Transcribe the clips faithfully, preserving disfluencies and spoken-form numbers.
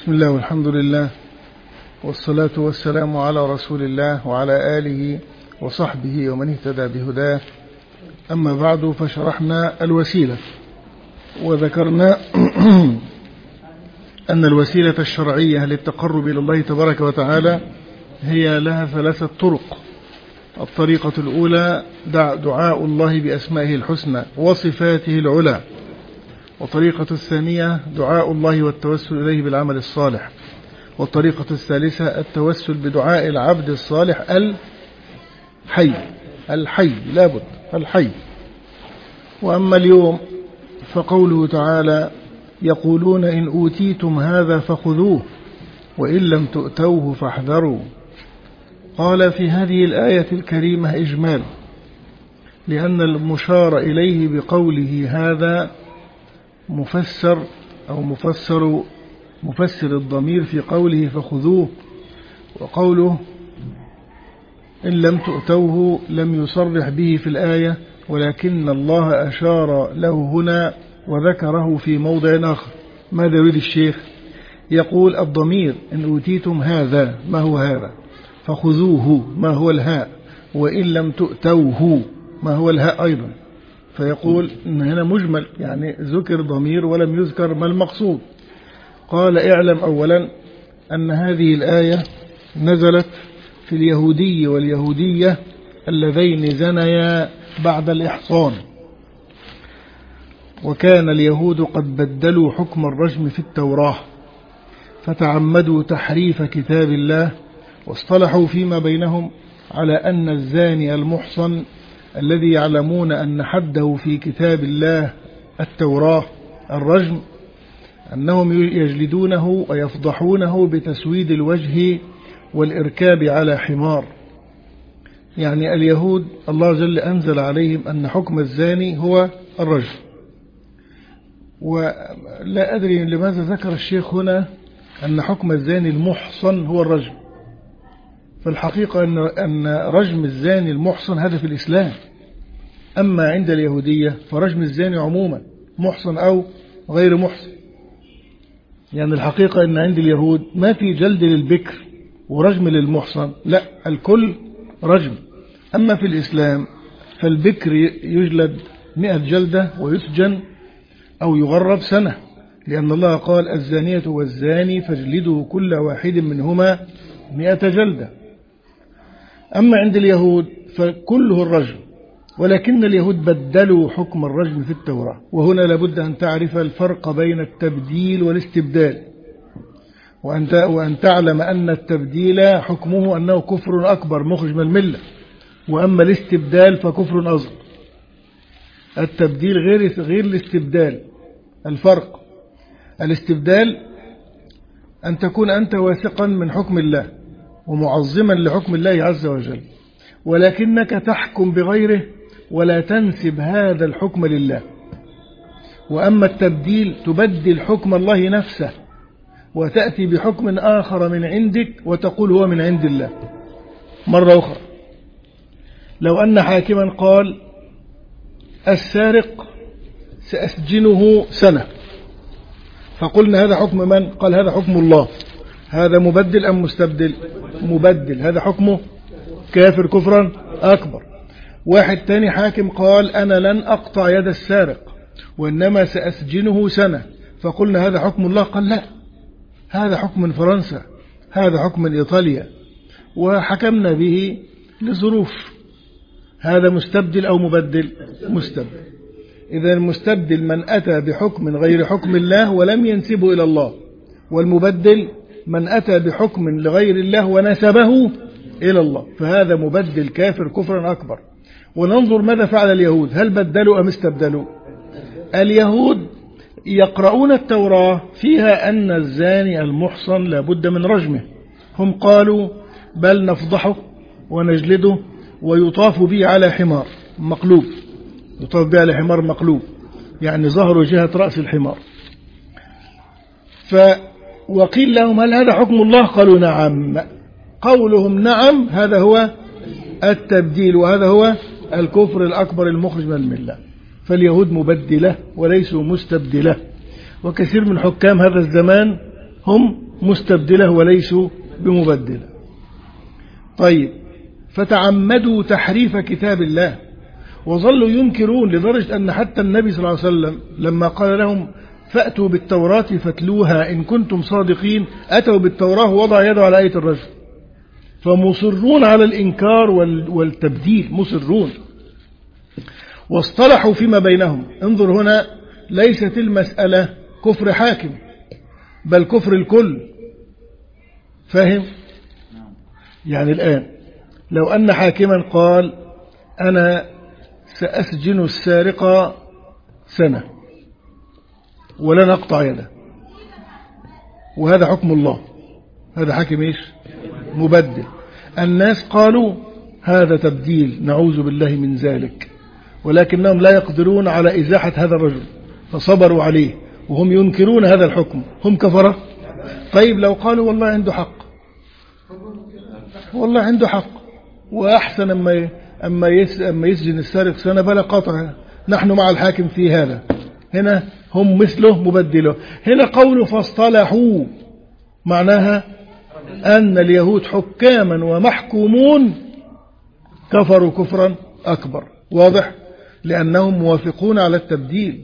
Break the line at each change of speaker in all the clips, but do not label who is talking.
بسم الله والحمد لله والصلاة والسلام على رسول الله وعلى آله وصحبه ومن اهتدى بهداه. أما بعد، فشرحنا الوسيلة وذكرنا أن الوسيلة الشرعية للتقرب إلى الله تبارك وتعالى هي لها ثلاثة طرق. الطريقة الأولى دعاء الله بأسمائه الحسنى وصفاته العلى، والطريقة الثانية دعاء الله والتوسل إليه بالعمل الصالح، والطريقة الثالثة التوسل بدعاء العبد الصالح الحي الحي لابد الحي. وأما اليوم فقوله تعالى: يقولون إن أوتيتم هذا فخذوه وإن لم تؤتوه فاحذروا. قال في هذه الآية الكريمة إجمال، لأن المشار إليه بقوله هذا مفسر أو مفسر مفسر الضمير في قوله فخذوه، وقوله إن لم تؤتوه لم يصرح به في الآية، ولكن الله أشار له هنا وذكره في موضع آخر. ماذا يريد الشيخ؟ يقول الضمير إن أوتيتم هذا، ما هو هذا؟ فخذوه ما هو الهاء، وإن لم تؤتوه ما هو الهاء أيضا. فيقول إن هنا مجمل، يعني ذكر ضمير ولم يذكر ما المقصود. قال اعلم أولا أن هذه الآية نزلت في اليهودي واليهودية اللذين زنيا بعد الإحصان، وكان اليهود قد بدلوا حكم الرجم في التوراة، فتعمدوا تحريف كتاب الله، واصطلحوا فيما بينهم على أن الزاني المحصن الذي يعلمون أن حده في كتاب الله التوراة الرجم، أنهم يجلدونه ويفضحونه بتسويد الوجه والإركاب على حمار. يعني اليهود الله جل أنزل عليهم أن حكم الزاني هو الرجم. ولا أدري لماذا ذكر الشيخ هنا أن حكم الزاني المحصن هو الرجم. فالحقيقة أن أن رجم الزاني المحصن هذا في الإسلام، أما عند اليهودية فرجم الزاني عموما محصن أو غير محصن. يعني الحقيقة أن عند اليهود ما في جلد للبكر ورجم للمحصن، لا، الكل رجم. أما في الإسلام فالبكر يجلد مئة جلدة ويسجن أو يغرب سنة، لأن الله قال الزانية والزاني فاجلدوا كل واحد منهما مئة جلدة. أما عند اليهود فكله الرجم، ولكن اليهود بدلوا حكم الرجم في التوراة. وهنا لابد أن تعرف الفرق بين التبديل والاستبدال، وأن تعلم أن التبديل حكمه أنه كفر أكبر مخرج من الملة، وأما الاستبدال فكفر أصغر. التبديل غير غير الاستبدال. الفرق: الاستبدال أن تكون أنت واثقا من حكم الله ومعظما لحكم الله عز وجل، ولكنك تحكم بغيره ولا تنسب هذا الحكم لله. وأما التبديل تبدل حكم الله نفسه وتأتي بحكم آخر من عندك وتقول هو من عند الله. مرة أخرى، لو أن حاكما قال السارق سأسجنه سنة، فقلنا هذا حكم من؟ قال هذا حكم الله. هذا مبدل أم مستبدل؟ مبدل. هذا حكمه كافر كفرا أكبر. واحد تاني حاكم قال أنا لن أقطع يد السارق وإنما سأسجنه سنة، فقلنا هذا حكم الله. قال لا، هذا حكم من فرنسا، هذا حكم من إيطاليا، وحكمنا به لظروف. هذا مستبدل أو مبدل؟ مستبدل. إذا المستبدل من أتى بحكم غير حكم الله ولم ينسبه إلى الله، والمبدل من أتى بحكم لغير الله ونسبه إلى الله، فهذا مبدل كافر كفرا أكبر. وننظر ماذا فعل اليهود، هل بدلوا أم استبدلوا؟ اليهود يقرؤون التوراة فيها أن الزاني المحصن لابد من رجمه، هم قالوا بل نفضحه ونجلده ويطاف به على حمار مقلوب، يطاف به على حمار مقلوب، يعني ظهر جهة رأس الحمار. ف وقيل لهم هل هذا حكم الله؟ قالوا نعم. قولهم نعم هذا هو التبديل، وهذا هو الكفر الأكبر المخرج من الملة. فاليهود مبدلة وليسوا مستبدلة، وكثير من حكام هذا الزمان هم مستبدلة وليسوا بمبدلة. طيب، فتعمدوا تحريف كتاب الله وظلوا ينكرون، لدرجة أن حتى النبي صلى الله عليه وسلم لما قال لهم فأتوا بالتوراة فاتلوها إن كنتم صادقين، أتوا بالتوراة ووضع يده على آية الرجم. فمصرون على الإنكار والتبديل، مصرون. واصطلحوا فيما بينهم. انظر هنا، ليست المسألة كفر حاكم بل كفر الكل. فاهم؟ يعني الآن لو أن حاكما قال أنا سأسجن السارق سنة ولن أقطع يده، وهذا حكم الله، هذا حاكم إيش؟ مبدل. الناس قالوا هذا تبديل، نعوذ بالله من ذلك، ولكنهم لا يقدرون على إزاحة هذا الرجل فصبروا عليه وهم ينكرون هذا الحكم، هم كفرة. طيب لو قالوا والله عنده حق، والله عنده حق وأحسن أما أما أما يسجن السارق سنة بلا قطع، نحن مع الحاكم في هذا. هنا هم مثله مبدله. هنا قوله فاصطلحوا معناها أن اليهود حكاما ومحكومون كفروا كفرا أكبر، واضح؟ لأنهم موافقون على التبديل.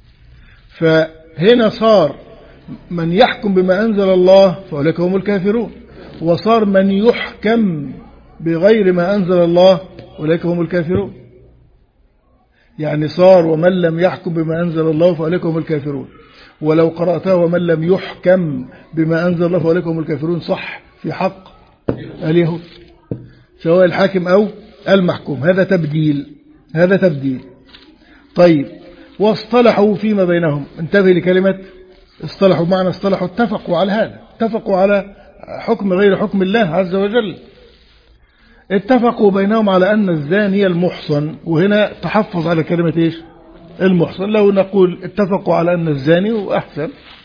فهنا صار من يحكم بما أنزل الله فأولئك هم الكافرون، وصار من يحكم بغير ما أنزل الله أولئك هم الكافرون. يعني صار ومن لم يحكم بما أنزل الله فأولئك هم الكافرون، ولو قرأته ومن لم يحكم بما أنزل الله فأولئك هم الكافرون صح في حق اليهود، سواء الحاكم أو المحكوم. هذا تبديل، هذا تبديل. طيب، واصطلحوا فيما بينهم. انتبه لكلمة اصطلحوا، معنى اصطلحوا اتفقوا على هذا، اتفقوا على حكم غير حكم الله عز وجل. اتفقوا بينهم على أن الزاني المحصن، وهنا تحفظ على كلمة إيش؟ المحصن. لو نقول اتفقوا على أن الزاني وأحسن.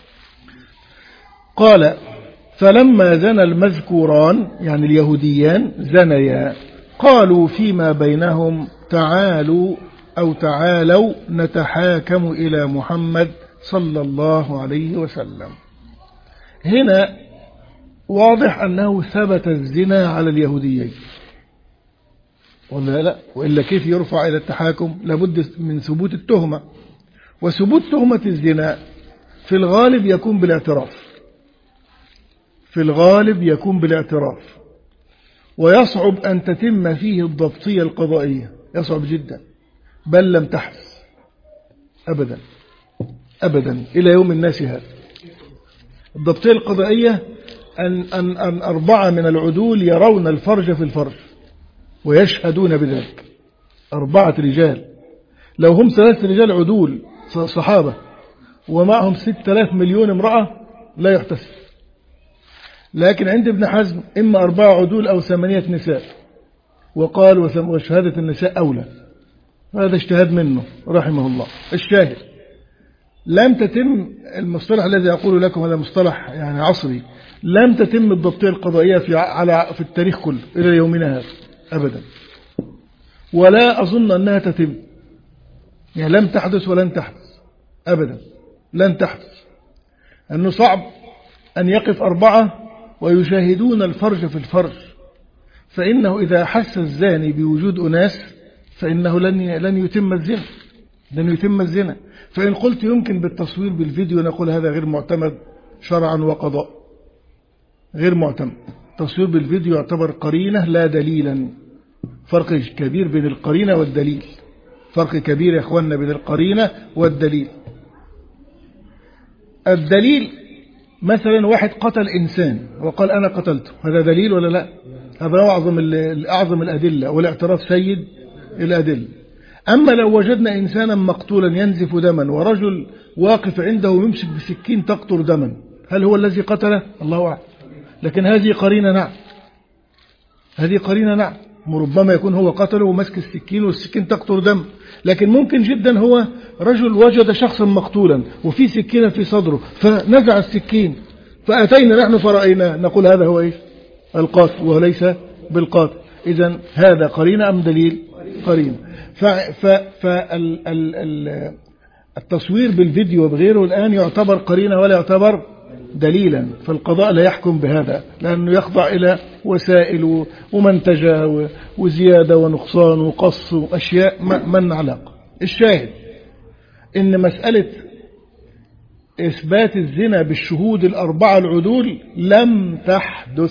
قال فلما زنى المذكوران يعني اليهوديان زنيا قالوا فيما بينهم تعالوا أو تعالوا نتحاكم إلى محمد صلى الله عليه وسلم. هنا واضح أنه ثبت الزنا على اليهوديين، ولا لا؟ وإلا كيف يرفع إلى التحاكم؟ لابد من ثبوت التهمة، وثبوت تهمة الزنا في الغالب يكون بالاعتراف، في الغالب يكون بالاعتراف، ويصعب أن تتم فيه الضبطية القضائية، يصعب جدا، بل لم تحدث أبدا أبدا إلى يوم الناس هذا. الضبطية القضائية أن, أن, أن أربعة من العدول يرون الفرج في الفرج ويشهدون بذلك، أربعة رجال. لو هم ثلاث رجال عدول صحابة ومعهم ستة آلاف مليون امرأة لا يحتسب، لكن عند ابن حزم إما أربعة عدول أو ثمانية نساء، وقال وشهادة النساء أولى. هذا اجتهاد منه رحمه الله. الشاهد لم تتم المصطلح الذي أقول لكم، هذا مصطلح يعني عصري، لم تتم الضبطية القضائية في على في التاريخ كله إلى يومنا هذا أبدا، ولا أظن أنها تتم، يعني لم تحدث ولن تحدث أبدا، لن تحدث. أنه صعب أن يقف أربعة ويشاهدون الفرج في الفرج، فإنه إذا حس الزاني بوجود أناس فإنه لن لن يتم الزنا، لن يتم الزنا. فإن قلت يمكن بالتصوير بالفيديو نقول هذا غير معتمد شرعا وقضاء، غير معتمد. التصوير بالفيديو يعتبر قرينة لا دليلا، فرق كبير بين القرينة والدليل، فرق كبير يا أخوانا بين القرينة والدليل. الدليل مثلا واحد قتل إنسان وقال أنا قتلته، هذا دليل ولا لا؟ هذا أعظم أعظم الأدلة، والاعتراف سيد الأدلة. أما لو وجدنا إنسانا مقتولا ينزف دما ورجل واقف عنده يمسك بسكين تقطر دما، هل هو الذي قتله؟ الله أعلم. لكن هذه قرينة نعم، هذه قرينة نعم، ربما يكون هو قتله ومسك السكين والسكين تقطر دم. لكن ممكن جدا هو رجل وجد شخصا مقتولا وفي سكينة في صدره فنزع السكين، فأتينا نحن فرأينا، نقول هذا هو إيش؟ القاتل وليس بالقاتل. إذن هذا قرينة أم دليل؟ قرينة. فالتصوير بالفيديو وبغيره الآن يعتبر قرينة ولا يعتبر دليلا، فالقضاء لا يحكم بهذا، لأنه يخضع إلى وسائل ومنتجة وزيادة ونقصان وقص وأشياء من علاقة. الشاهد إن مسألة إثبات الزنا بالشهود الأربعة العدول لم تحدث،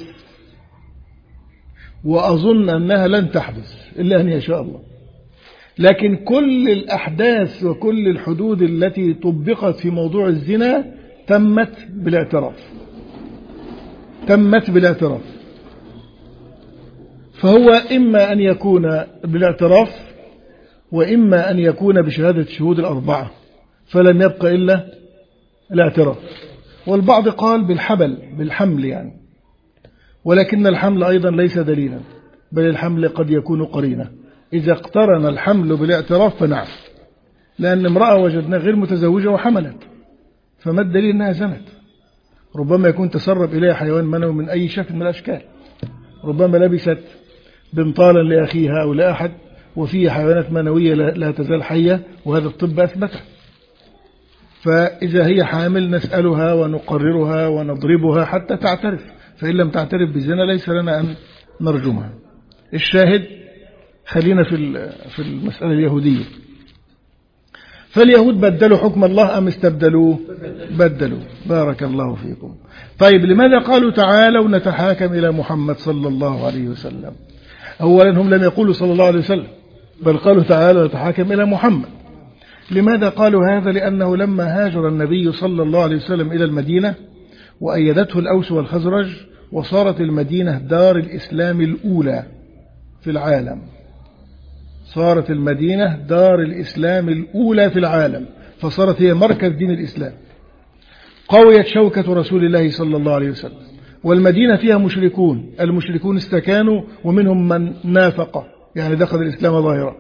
وأظن أنها لن تحدث إلا أن يشاء الله. لكن كل الأحداث وكل الحدود التي طبقت في موضوع الزنا تمت بالاعتراف، تمت بالاعتراف. فهو إما أن يكون بالاعتراف وإما أن يكون بشهادة الشهود الأربعة، فلم يبق إلا الاعتراف. والبعض قال بالحبل، بالحمل يعني، ولكن الحمل أيضا ليس دليلا، بل الحمل قد يكون قرينة. إذا اقترن الحمل بالاعتراف فنعم، لأن امرأة وجدنا غير متزوجة وحملت، فما الدليل أنها زنت؟ ربما يكون تسرب إليها حيوان منوي من أي شكل من الأشكال، ربما لبست بنطالا لأخيها أو لأحد وفيه حيوانات منوية لا تزال حية، وهذا الطب أثبته. فإذا هي حامل نسألها ونقررها ونضربها حتى تعترف، فإن لم تعترف بالزنا ليس لنا أن نرجمها. الشاهد خلينا في في المسألة اليهودية. فاليهود بدلوا حكم الله أم استبدلوه؟ بدلوا. بارك الله فيكم. طيب لماذا قالوا تعالوا نتحاكم إلى محمد صلى الله عليه وسلم؟ أولا هم لم يقولوا صلى الله عليه وسلم، بل قالوا تعالوا نتحاكم إلى محمد. لماذا قالوا هذا؟ لأنه لما هاجر النبي صلى الله عليه وسلم إلى المدينة وأيدته الأوس والخزرج، وصارت المدينة دار الإسلام الأولى في العالم، صارت المدينة دار الإسلام الأولى في العالم، فصارت هي مركز دين الإسلام. قويت شوكة رسول الله صلى الله عليه وسلم، والمدينة فيها مشركون، المشركون استكانوا ومنهم من نافق يعني دخل الإسلام ظاهرا.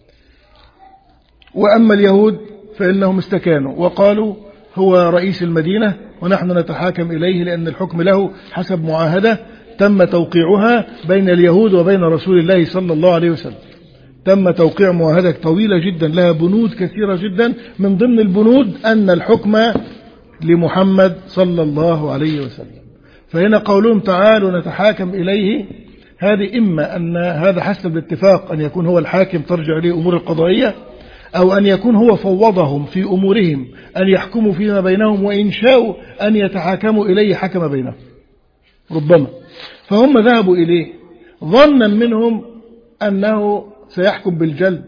وأما اليهود فإنهم استكانوا وقالوا هو رئيس المدينة ونحن نتحاكم إليه، لأن الحكم له حسب معاهدة تم توقيعها بين اليهود وبين رسول الله صلى الله عليه وسلم. تم توقيع معاهدة طويلة جدا لها بنود كثيرة جدا، من ضمن البنود أن الحكم لمحمد صلى الله عليه وسلم. فهنا قولهم تعالوا نتحاكم إليه، هذه إما أن هذا حسب الاتفاق أن يكون هو الحاكم ترجع إليه أمور القضائية، أو أن يكون هو فوضهم في أمورهم أن يحكموا فيما بينهم، وإن شاءوا أن يتحاكموا إليه حكم بينهم ربما. فهم ذهبوا إليه ظنا منهم أنه سيحكم بالجلد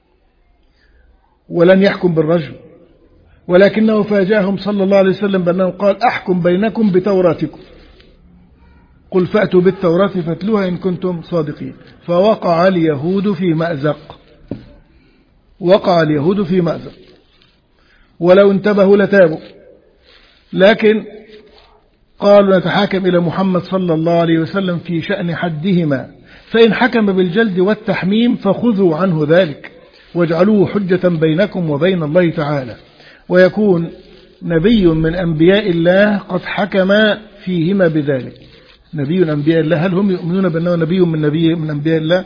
ولن يحكم بالرجم، ولكنه فاجأهم صلى الله عليه وسلم بأنه قال أحكم بينكم بتوراتكم، قل فأتوا بالتوراة فاتلوها إن كنتم صادقين. فوقع اليهود في مأزق، وقع اليهود في مأزق، ولو انتبهوا لتابوا، لكن قالوا نتحاكم إلى محمد صلى الله عليه وسلم في شأن حدهما، فإن حكم بالجلد والتحميم فخذوا عنه ذلك واجعلوه حجة بينكم وبين الله تعالى، ويكون نبي من أنبياء الله قد حكم فيهما بذلك. نبي من أنبياء الله، هل هم يؤمنون بأنه نبي من نبي من أنبياء الله؟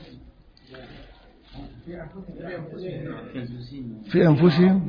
في أنفسهم.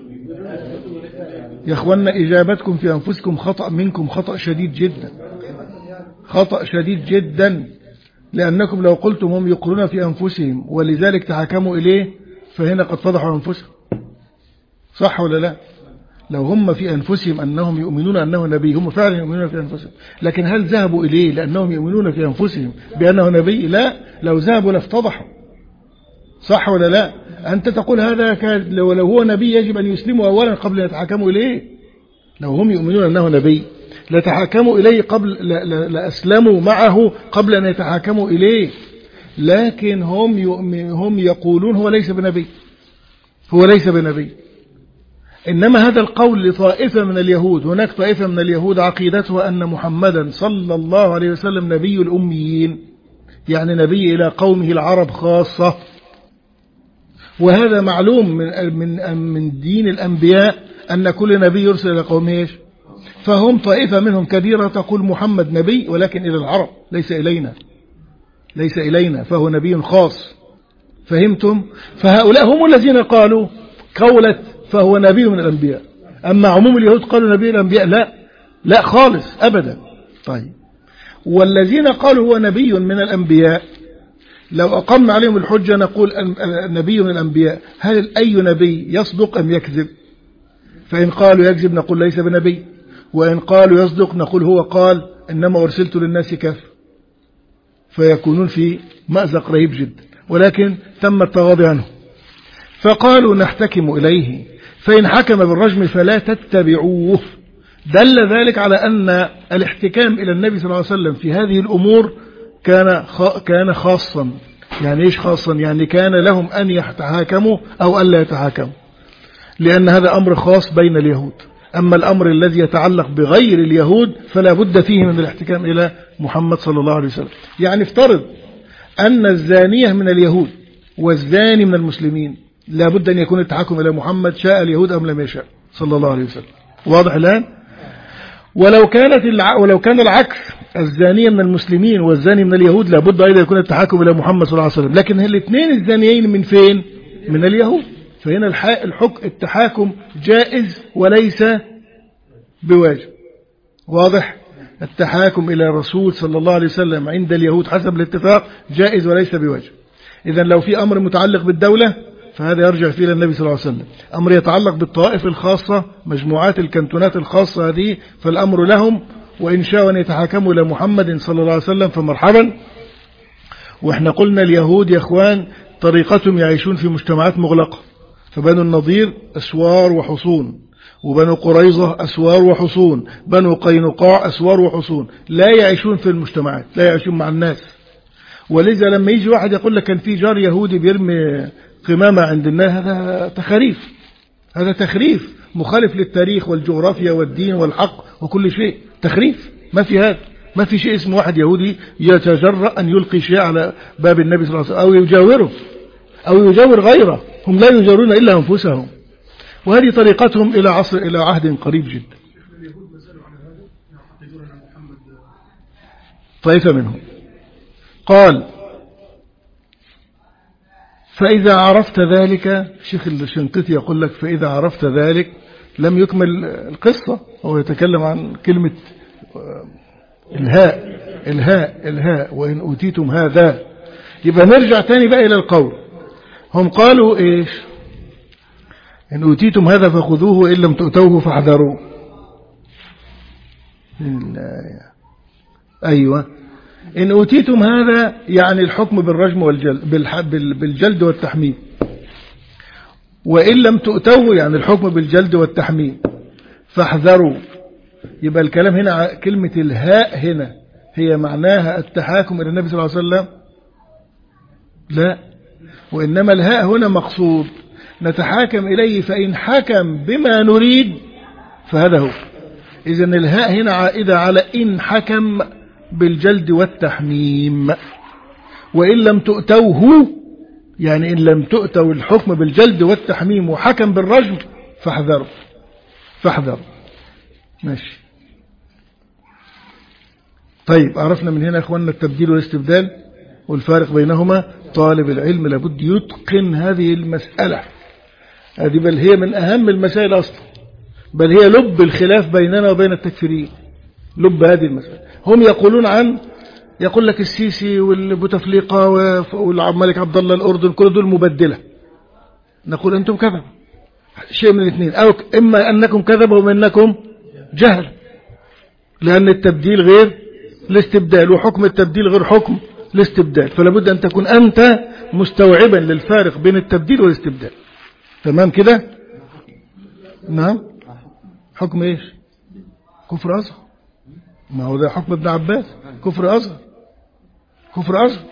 يا أخوانا إجابتكم في أنفسكم خطأ منكم، خطأ شديد جدا، خطأ شديد جدا، لأنكم لو قلتم هم يقولون في أنفسهم ولذلك تحكموا إليه فهنا قد فضحوا أنفسهم، صح ولا لا؟ لو هم في أنفسهم أنهم يؤمنون أنه نبي، هم فعلا يؤمنون في أنفسهم، لكن هل ذهبوا إليه لأنهم يؤمنون في أنفسهم بأنه نبي؟ لا، لو ذهبوا لافتضحوا، صح ولا لا؟ أنت تقول هذا لو هو نبي يجب أن يسلموا أولا قبل أن يتحكموا إليه. لو هم يؤمنون أنه نبي لتحكموا إليه قبل لأسلموا معه قبل أن يتحكموا إليه، لكن هم هم يقولون هو ليس بنبي، هو ليس بنبي. إنما هذا القول لطائفة من اليهود، هناك طائفة من اليهود عقيدتها أن محمدا صلى الله عليه وسلم نبي الأميين، يعني نبي إلى قومه العرب خاصة، وهذا معلوم من من من دين الأنبياء أن كل نبي يرسل إلى قومه. فهم طائفة منهم كبيرة تقول محمد نبي ولكن إلى العرب، ليس إلينا، ليس إلينا، فهو نبي خاص. فهمتم؟ فهؤلاء هم الذين قالوا قولة فهو نبي من الأنبياء. أما عموم اليهود قالوا نبي الأنبياء لا، لا خالص أبدا. طيب والذين قالوا هو نبي من الأنبياء لو أقمنا عليهم الحجة نقول النبي من الأنبياء، هل أي نبي يصدق أم يكذب؟ فإن قالوا يكذب نقول ليس بنبي، وإن قالوا يصدق نقول هو قال إنما أرسلت للناس كافة، فيكونون في مأزق رهيب جدا. ولكن تم التغاضي عنه، فقالوا نحتكم إليه فإن حكم بالرجم فلا تتبعوه. دل ذلك على أن الاحتكام إلى النبي صلى الله عليه وسلم في هذه الأمور كان كان خاصا. يعني إيش خاصا؟ يعني كان لهم أن يتحاكموا أو ألا يتحاكموا، لأن هذا أمر خاص بين اليهود. أما الأمر الذي يتعلق بغير اليهود فلا بد فيه من الاحتكام إلى محمد صلى الله عليه وسلم. يعني افترض أن الزانية من اليهود والزاني من المسلمين، لا بد أن يكون التحكم إلى محمد شاء اليهود أم لم يشاء صلى الله عليه وسلم. واضح الآن؟ ولو كانت الع... ولو كان العكس، الزانية من المسلمين والزاني من اليهود، لا بد أيضا يكون التحكم إلى محمد صلى الله عليه وسلم. لكن الاثنين الزانيين من فين؟ من اليهود. فهنا الحكم التحاكم جائز وليس بواجب. واضح؟ التحاكم إلى الرسول صلى الله عليه وسلم عند اليهود حسب الاتفاق جائز وليس بواجب. إذن لو في أمر متعلق بالدولة فهذا يرجع فيه إلى النبي صلى الله عليه وسلم. أمر يتعلق بالطوائف الخاصة، مجموعات الكنتونات الخاصة هذه، فالأمر لهم، وإن شاءوا أن يتحاكموا إلى محمد صلى الله عليه وسلم فمرحبا. وإحنا قلنا اليهود يا إخوان طريقتهم يعيشون في مجتمعات مغلقة، فبنو النضير أسوار وحصون، وبنو قريظة أسوار وحصون، بنو قينقاع أسوار وحصون، لا يعيشون في المجتمعات، لا يعيشون مع الناس. ولذا لما يجي واحد يقول لك كان في جار يهودي بيرمي قمامة عند الناس، هذا تخريف، هذا تخريف مخالف للتاريخ والجغرافيا والدين والحق وكل شيء، تخريف. ما في هذا، ما في شيء اسمه واحد يهودي يتجرأ أن يلقي شيء على باب النبي صلى الله عليه وسلم أو يجاوره أو يجاور غيره. هم لا يجاورون إلا أنفسهم، وهذه طريقتهم إلى عصر إلى عهد قريب جدا. طائفة منهم قال فإذا عرفت ذلك، شيخ الشنقيطي يقول لك فإذا عرفت ذلك لم يكمل القصة، هو يتكلم عن كلمة الهاء الهاء الهاء وإن أوتيتم هذا. يبقى نرجع تاني بقى إلى القول. هم قالوا إيش؟ إن أوتيتم هذا فخذوه وإن لم تؤتوه فاحذروه. أيوة، إن أوتيتم هذا يعني الحكم بالرجم والجلد، بالجلد والتحميم. وإن لم تؤتوه يعني الحكم بالجلد والتحميم فاحذروا. يبقى الكلام هنا كلمة الهاء هنا هي معناها التحاكم إلى النبي صلى الله عليه وسلم؟ لا، وإنما الهاء هنا مقصود نتحاكم إليه فإن حكم بما نريد فهذا هو. إذن الهاء هنا عائدة على إن حكم بالجلد والتحميم. وإن لم تؤتوه يعني إن لم تؤتوا الحكم بالجلد والتحميم وحكم بالرجم فاحذروا فاحذروا. ماشي. طيب عرفنا من هنا أخواننا التبديل والاستبدال والفارق بينهما. طالب العلم لابد يتقن هذه المسألة، هذه بل هي من أهم المسائل أصلا، بل هي لب الخلاف بيننا وبين التكفيريين، لب هذه المسألة. هم يقولون عن يقول لك السيسي والبوتفليقة والملك عبد الله الأردن كل دول مبدلة. نقول أنتم كذب، شيء من الاثنين، أو إما أنكم كذب وإما أنكم جهل، لأن التبديل غير الاستبدال وحكم التبديل غير حكم الاستبدال، فلا بد أن تكون أنت مستوعبا للفارق بين التبديل والاستبدال. تمام كده؟ نعم. حكم إيش؟ كفر أصغر. ما هو ده حكم ابن عباس، كفر أصغر، كفر أصغر.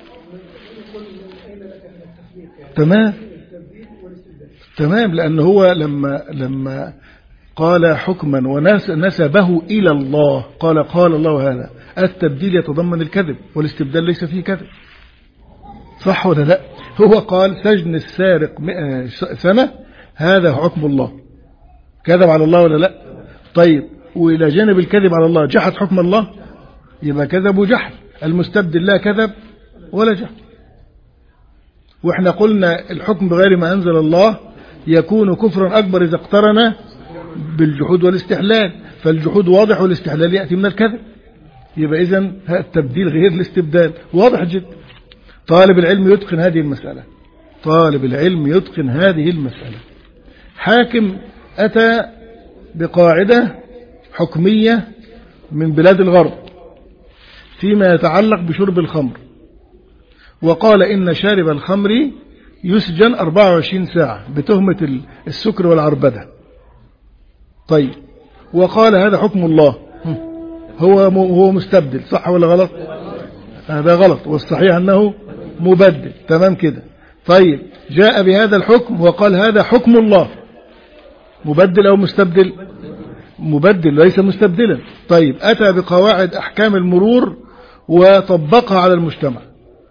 تمام تمام، لأن هو لما لما قال حكما ونسبه إلى الله، قال قال الله هذا، التبديل يتضمن الكذب والاستبدال ليس فيه كذب، صح ولا لا؟ هو قال سجن السارق مئة سنة هذا حكم الله، كذب على الله ولا لا؟ طيب وإلى جانب الكذب على الله جحد حكم الله، يبقى كذب وجحد. المستبدل لا كذب ولا جحد. وإحنا قلنا الحكم بغير ما أنزل الله يكون كفرا أكبر إذا اقترن بالجحود والاستحلال، فالجحود واضح والاستحلال يأتي من الكذب، يبقى إذن التبديل غير الاستبدال واضح جدا. طالب العلم يتقن هذه المسألة، طالب العلم يتقن هذه المسألة. حاكم أتى بقاعدة حكمية من بلاد الغرب فيما يتعلق بشرب الخمر، وقال إن شارب الخمر يسجن أربعة وعشرين ساعة بتهمة السكر والعربدة. طيب، وقال هذا حكم الله، هو هو مستبدل، صح ولا غلط؟ هذا غلط، والصحيح أنه مبدل. تمام كده. طيب، جاء بهذا الحكم وقال هذا حكم الله، مبدل أو مستبدل؟ مبدل ليس مستبدلا. طيب، أتى بقواعد أحكام المرور وطبقها على المجتمع.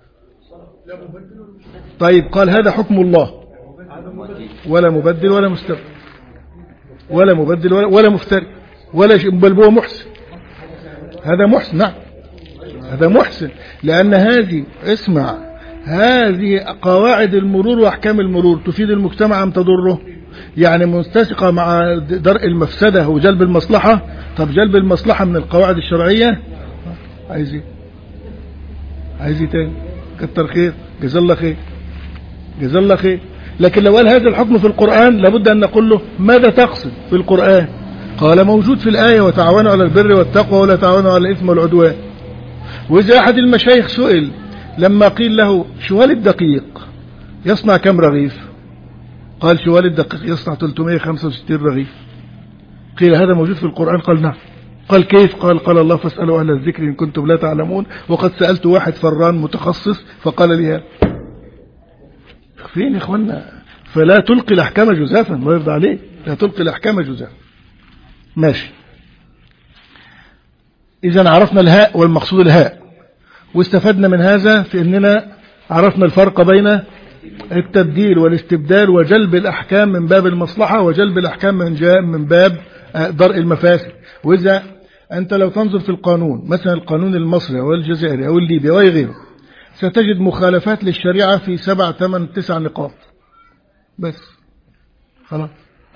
طيب، قال هذا حكم الله، ولا مبدل ولا مستبدل ولا مبدل ولا, ولا مفتري ولا شيء، بل هو محسن. هذا محسن، نعم هذا محسن، لأن هذه اسمع هذه قواعد المرور وأحكام المرور تفيد المجتمع أم تضره؟ يعني متسقة مع درء المفسدة وجلب المصلحة. طب جلب المصلحة من القواعد الشرعية، عايز ايه عايز ايه تاني؟ كتر خير، جزا الله خير جزا الله خير. لكن لو قال هذا الحكم في القرآن لابد أن نقول له ماذا تقصد في القرآن؟ قال موجود في الآية وتعاونوا على البر والتقوى ولا تعاونوا على الإثم والعدوان. وإذا أحد المشايخ سئل لما قيل له شوال الدقيق يصنع كم رغيف؟ قال شوال الدقيق يصنع ثلاثمائة وخمسة وستين رغيف. قيل هذا موجود في القرآن؟ قال نعم. قال كيف؟ قال قال الله فاسألوا أهل الذكر إن كنتم لا تعلمون، وقد سألت واحد فران متخصص فقال لي هذا. فين يا إخوانا؟ فلا تلقي الأحكام جزافا، الله يرضى عليه، لا تلقي الأحكام جزافا. ماشي. إذا عرفنا الهاء والمقصود الهاء، واستفدنا من هذا في أننا عرفنا الفرق بين التبديل والاستبدال وجلب الأحكام من باب المصلحة وجلب الأحكام من جاء من باب درء المفاسد. وإذا أنت لو تنظر في القانون، مثلا القانون المصري أو الجزائري أو الليبي أو غيره، ستجد مخالفات للشريعة في سبع ثمان تسع نقاط بس، خلاص.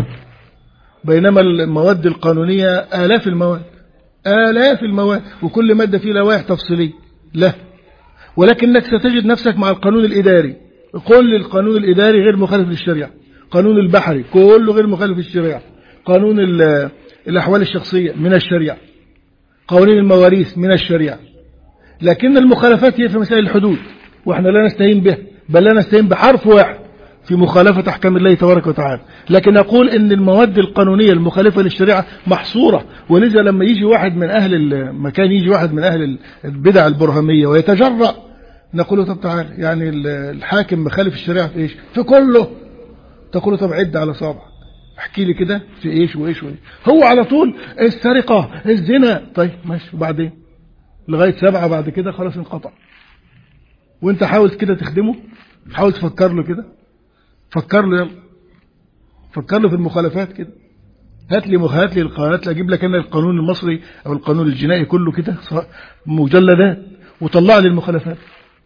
بينما المواد القانونية آلاف المواد آلاف المواد، وكل مادة فيه لوائح تفصيلية لا، ولكنك ستجد نفسك مع القانون الإداري، كل القانون الإداري غير مخالف للشريعة، قانون البحري كله غير مخالف للشريعة، قانون الأحوال الشخصية من الشريعة، قوانين المواريث من الشريعة. لكن المخالفات هي في مسائل الحدود، وإحنا لا نستهين به، بل لا نستهين بحرف واحد في مخالفة أحكام الله تبارك وتعالى. لكن أقول إن المواد القانونية المخالفة للشريعة محصورة، ولذا لما يجي واحد من أهل المكان، يجي واحد من أهل البدع البرهمية ويتجرأ، نقول له طب تعال، يعني الحاكم مخالف الشريعة في إيش؟ في كله. تقول له طب عد على صابعك، احكي لي كده في إيش وإيش وإيش. هو على طول السرقة، الزنا، طيب ماشي، وبعدين لغاية سبعة، بعد كده خلاص انقطع. وانت حاول كده تخدمه، حاول تفكر له كده، فكر له، يلا فكر له في المخالفات كده، هات لي هات لي القانونات، اجيب لك انا القانون المصري او القانون الجنائي كله كده مجلدات، وطلع لي المخالفات.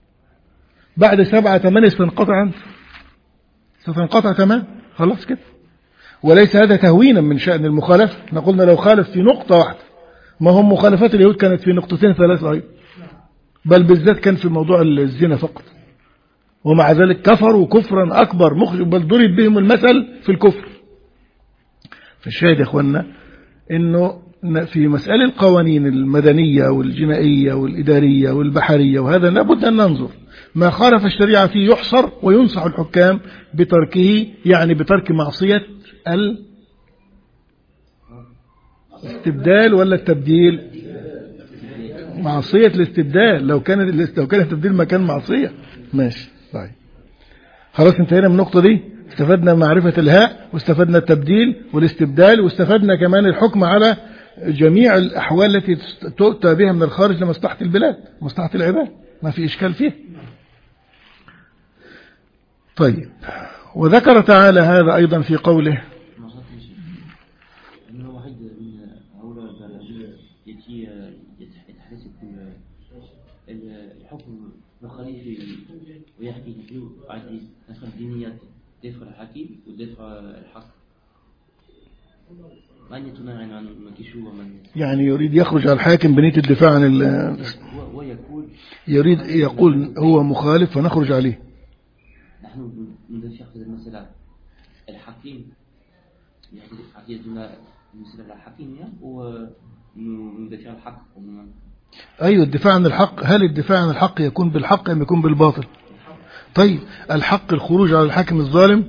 بعد سبعة ثمانية ستنقطع عنه، ستنقطع تمام، خلاص كده. وليس هذا تهوينا من شأن المخالفة، احنا قلنا لو خالف في نقطة واحدة، ما هم مخالفات اليهود كانت في نقطتين ثلاثة أيضا، بل بالذات كان في موضوع الزنا فقط، ومع ذلك كفروا كفرا أكبر مخرج، بل ضرب بهم المثل في الكفر. فالشاهد يا أخوانا إنه في مسألة القوانين المدنية والجنائية والإدارية والبحرية وهذا لابد أن ننظر، ما خالف الشريعة فيه يحصر، وينصح الحكام بتركه، يعني بترك معصية الاستبدال ولا التبديل؟ معصية الاستبدال، لو كان لو كان التبديل مكان معصية. ماشي طيب، خلاص انتهينا من النقطة دي. استفدنا معرفة الهاء، واستفدنا التبديل والاستبدال، واستفدنا كمان الحكم على جميع الأحوال التي تؤتى بها من الخارج لمصلحة البلاد، مصلحة العباد، ما في إشكال فيه. طيب، وذكر تعالى هذا أيضا في قوله
الحكم مخالف ويحكي فيه عادي نسخ الدينيات دفع الحكيم ودفع الحق.
يعني يريد يخرج على الحاكم بنية الدفاع عن ال يريد يقول هو مخالف فنخرج عليه.
نحن ندافع في المسألة الحكيم عقيدتنا المسألة الحكيمية وندافع الحق.
أيوة الدفاع عن الحق. هل الدفاع عن الحق يكون بالحق أم يكون بالباطل؟ طيب الحق الخروج على الحاكم الظالم.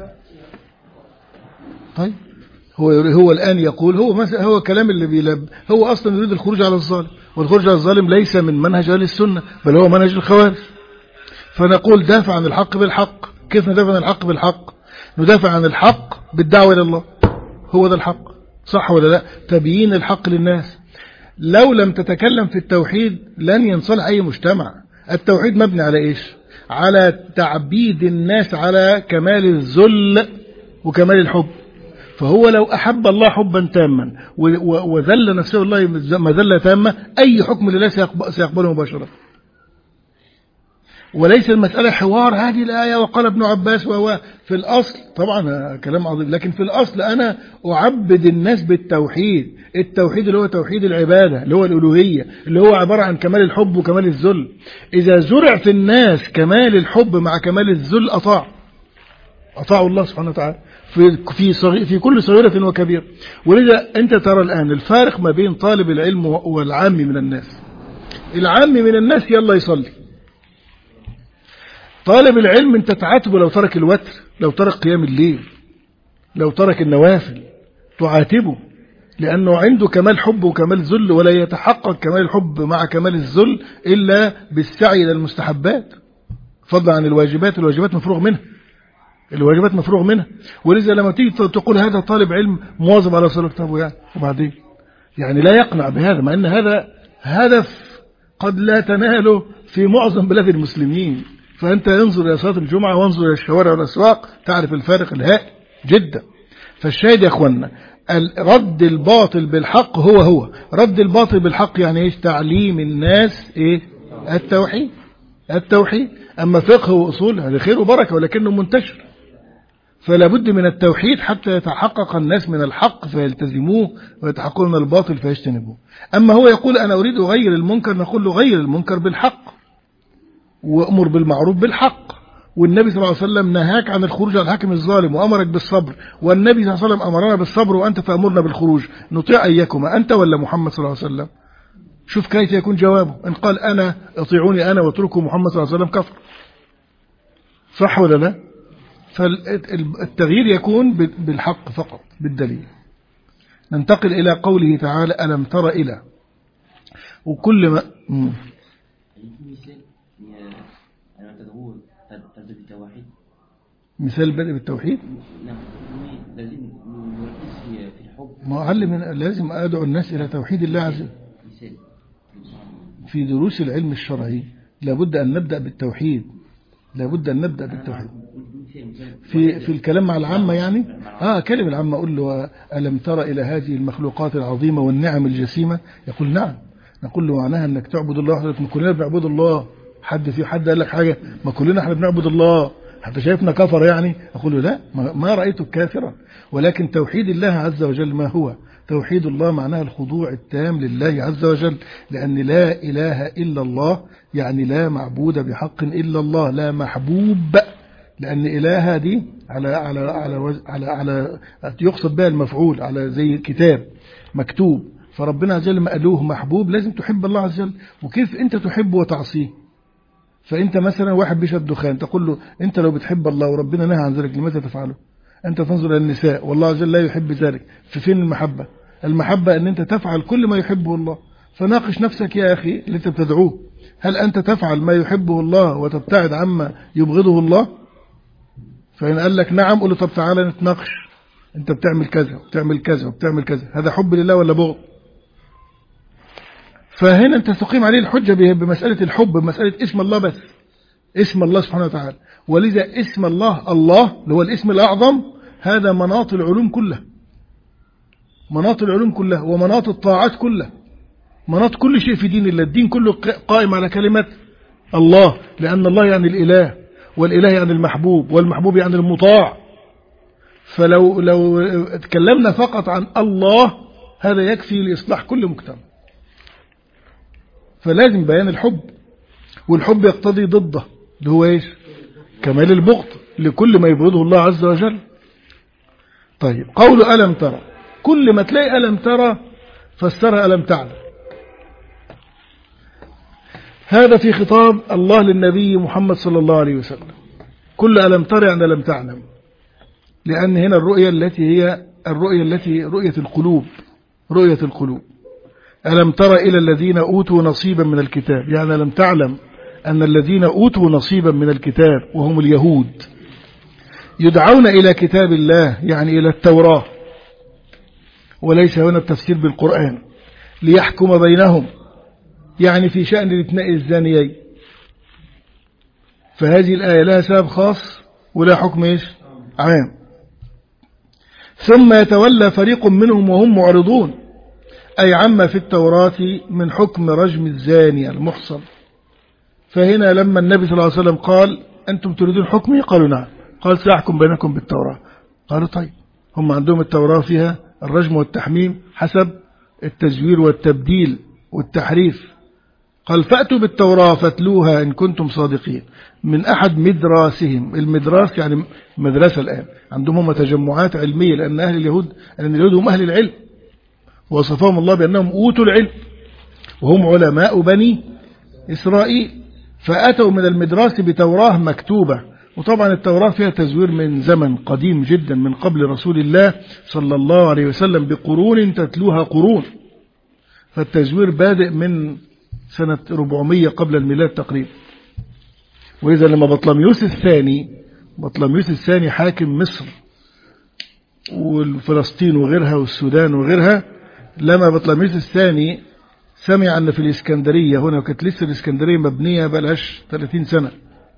طيب هو هو الآن يقول هو مثلا هو كلام اللي بيلب هو أصلا يريد الخروج على الظالم، والخروج على الظالم ليس من منهج أهل السنة بل هو منهج الخوارج. فنقول دافع عن الحق بالحق. كيف ندافع عن الحق بالحق؟ ندافع عن الحق بالدعوة إلى الله، هو ده الحق، صح ولا لا؟ تبيين الحق للناس. لو لم تتكلم في التوحيد لن ينصلح أي مجتمع. التوحيد مبني على إيش؟ على تعبيد الناس على كمال الذل وكمال الحب. فهو لو أحب الله حبا تاما وذل نفسه الله مذلة تامة أي حكم لله سيقبله مباشرة. وليس المسألة حوار هذه الآية وقال ابن عباس وهو في الأصل طبعا كلام عظيم، لكن في الأصل أنا أعبد الناس بالتوحيد. التوحيد اللي هو توحيد العبادة اللي هو الألوهية اللي هو عبارة عن كمال الحب وكمال الذل. إذا زرع في الناس كمال الحب مع كمال الذل أطاع أطاعوا الله سبحانه وتعالى في في صغير في كل صغيرة وكبيرة. ولذا أنت ترى الآن الفارق ما بين طالب العلم والعام من الناس. العام من الناس يلا يصلي. طالب العلم انت تعاتبه لو ترك الوتر، لو ترك قيام الليل، لو ترك النوافل، تعاتبه لأنه عنده كمال حب وكمال ذل، ولا يتحقق كمال الحب مع كمال الذل إلا بالسعي إلى المستحبات فضلا عن الواجبات. الواجبات مفروغ منها الواجبات مفروغ منها ولذا لما تيجي تقول هذا طالب علم مواظب على صلاة كتابه يعني وبعدين يعني لا يقنع بهذا، مع أن هذا هدف قد لا تناله في معظم بلاد المسلمين. فأنت انظر إلى صلاة الجمعة وانظر إلى الشوارع والأسواق تعرف الفارق الهائل جدا. فالشاهد يا أخوانا رد الباطل بالحق هو هو رد الباطل بالحق يعني إيش؟ تعليم الناس إيه؟ التوحيد التوحيد. أما فقه وأصول هذا خير وبركة ولكنه منتشر، فلا بد من التوحيد حتى يتحقق الناس من الحق فيلتزموه ويتحققون من الباطل فيجتنبوه. أما هو يقول أنا أريد أغير المنكر، نقول له غير المنكر بالحق وأمر بالمعروف بالحق. والنبي صلى الله عليه وسلم نهاك عن الخروج على الحاكم الظالم وأمرك بالصبر، والنبي صلى الله عليه وسلم أمرنا بالصبر وأنت تأمرنا بالخروج. نطيع أيكما أنت ولا محمد صلى الله عليه وسلم؟ شوف كيف يكون جوابه. إن قال أنا اطيعوني أنا واتركوا محمد صلى الله عليه وسلم كفر، صح ولا لا؟ فالتغيير يكون بالحق فقط بالدليل. ننتقل إلى قوله تعالى ألم تر إلى وكل ما م. مثال البدء بالتوحيد.
نعم لازم نركز في الحب.
معلم لازم أدعو الناس إلى توحيد الله عز وجل. في دروس العلم الشرعي لابد أن نبدأ بالتوحيد، لابد أن نبدأ بالتوحيد. في في الكلام مع العامة يعني آه كلم العامة أقول له ألم تر إلى هذه المخلوقات العظيمة والنعم الجسيمة؟ يقول نعم. نقول له معناها أنك تعبد الله وحده. كلنا بنعبد الله، حد في حد قال لك حاجة؟ ما كلنا احنا بنعبد الله، حتى شايفنا كفر يعني؟ أقول له لا ما رأيته كافرا، ولكن توحيد الله عز وجل ما هو؟ توحيد الله معناها الخضوع التام لله عز وجل، لأن لا إله إلا الله يعني لا معبود بحق إلا الله، لا محبوب، لأن إله دي على على على على, على يقصد بها المفعول، على زي كتاب مكتوب. فربنا عز وجل ما قالوه محبوب لازم تحب الله عز وجل. وكيف أنت تحب وتعصيه؟ فأنت مثلا واحد بيشرب دخان تقول له أنت لو بتحب الله وربنا نهى عن ذلك لماذا تفعله؟ أنت تنظر إلى النساء والله عز وجل لا يحب ذلك، في فين المحبة؟ المحبة أن أنت تفعل كل ما يحبه الله. فناقش نفسك يا أخي اللي أنت بتدعوه، هل أنت تفعل ما يحبه الله وتبتعد عما يبغضه الله؟ فإن قال لك نعم قل له طب تعالى نتناقش، أنت بتعمل كذا وبتعمل كذا وبتعمل كذا، هذا حب لله ولا بغض؟ فهنا أنت تقيم عليه الحجة بمسألة الحب، بمسألة اسم الله بس، اسم الله سبحانه وتعالى. ولذا اسم الله الله اللي هو الاسم الأعظم هذا مناط العلوم كلها، مناط العلوم كلها ومناط الطاعات كلها، مناط كل شيء في دين الله. الدين كله قائم على كلمة الله، لأن الله يعني الإله، والإله يعني المحبوب، والمحبوب يعني المطاع. فلو لو اتكلمنا فقط عن الله هذا يكفي لإصلاح كل مجتمع. فلازم بيان الحب، والحب يقتضي ضده اللي هو ايش؟ كمال البغض لكل ما يبغضه الله عز وجل. طيب قول ألم ترى، كل ما تلاقي ألم ترى فسرها ألم تعلم. هذا في خطاب الله للنبي محمد صلى الله عليه وسلم. كل ألم ترى يعني ألم تعلم، لأن هنا الرؤية التي هي الرؤية التي رؤية القلوب، رؤية القلوب. ألم ترى إلى الذين أوتوا نصيبا من الكتاب، يعني ألم تعلم أن الذين أوتوا نصيبا من الكتاب وهم اليهود يدعون إلى كتاب الله، يعني إلى التوراة، وليس هنا التفسير بالقرآن، ليحكم بينهم، يعني في شأن الاثنين الزانيين. فهذه الآية لها سبب خاص ولا حكم إيش؟ عام. ثم يتولى فريق منهم وهم معرضون، أي عما في التوراة من حكم رجم الزاني المحصن. فهنا لما النبي صلى الله عليه وسلم قال أنتم تريدون حكمي؟ قالوا نعم. قال سأحكم بينكم بالتوراة. قالوا طيب، هم عندهم التوراة فيها الرجم والتحميم حسب التزوير والتبديل والتحريف. قال فأتوا بالتوراة فاتلوها إن كنتم صادقين من أحد مدراسهم. المدراس يعني مدرسة الآن عندهم هم تجمعات علمية، لأن أهل اليهود لأن اليهود هم أهل العلم، وصفهم الله بأنهم أوتوا العلم وهم علماء بني إسرائيل. فأتوا من المدراس بتوراة مكتوبة، وطبعا التوراة فيها تزوير من زمن قديم جدا من قبل رسول الله صلى الله عليه وسلم بقرون تتلوها قرون. فالتزوير بادئ من سنة أربعمائة قبل الميلاد تقريبا. وإذا لما بطلميوس الثاني بطلميوس الثاني حاكم مصر والفلسطين وغيرها والسودان وغيرها، لما بطلميوس الثاني سمع أن في الإسكندرية هنا، وكانت لسه الإسكندرية مبنية بلهاش ثلاثين سنة،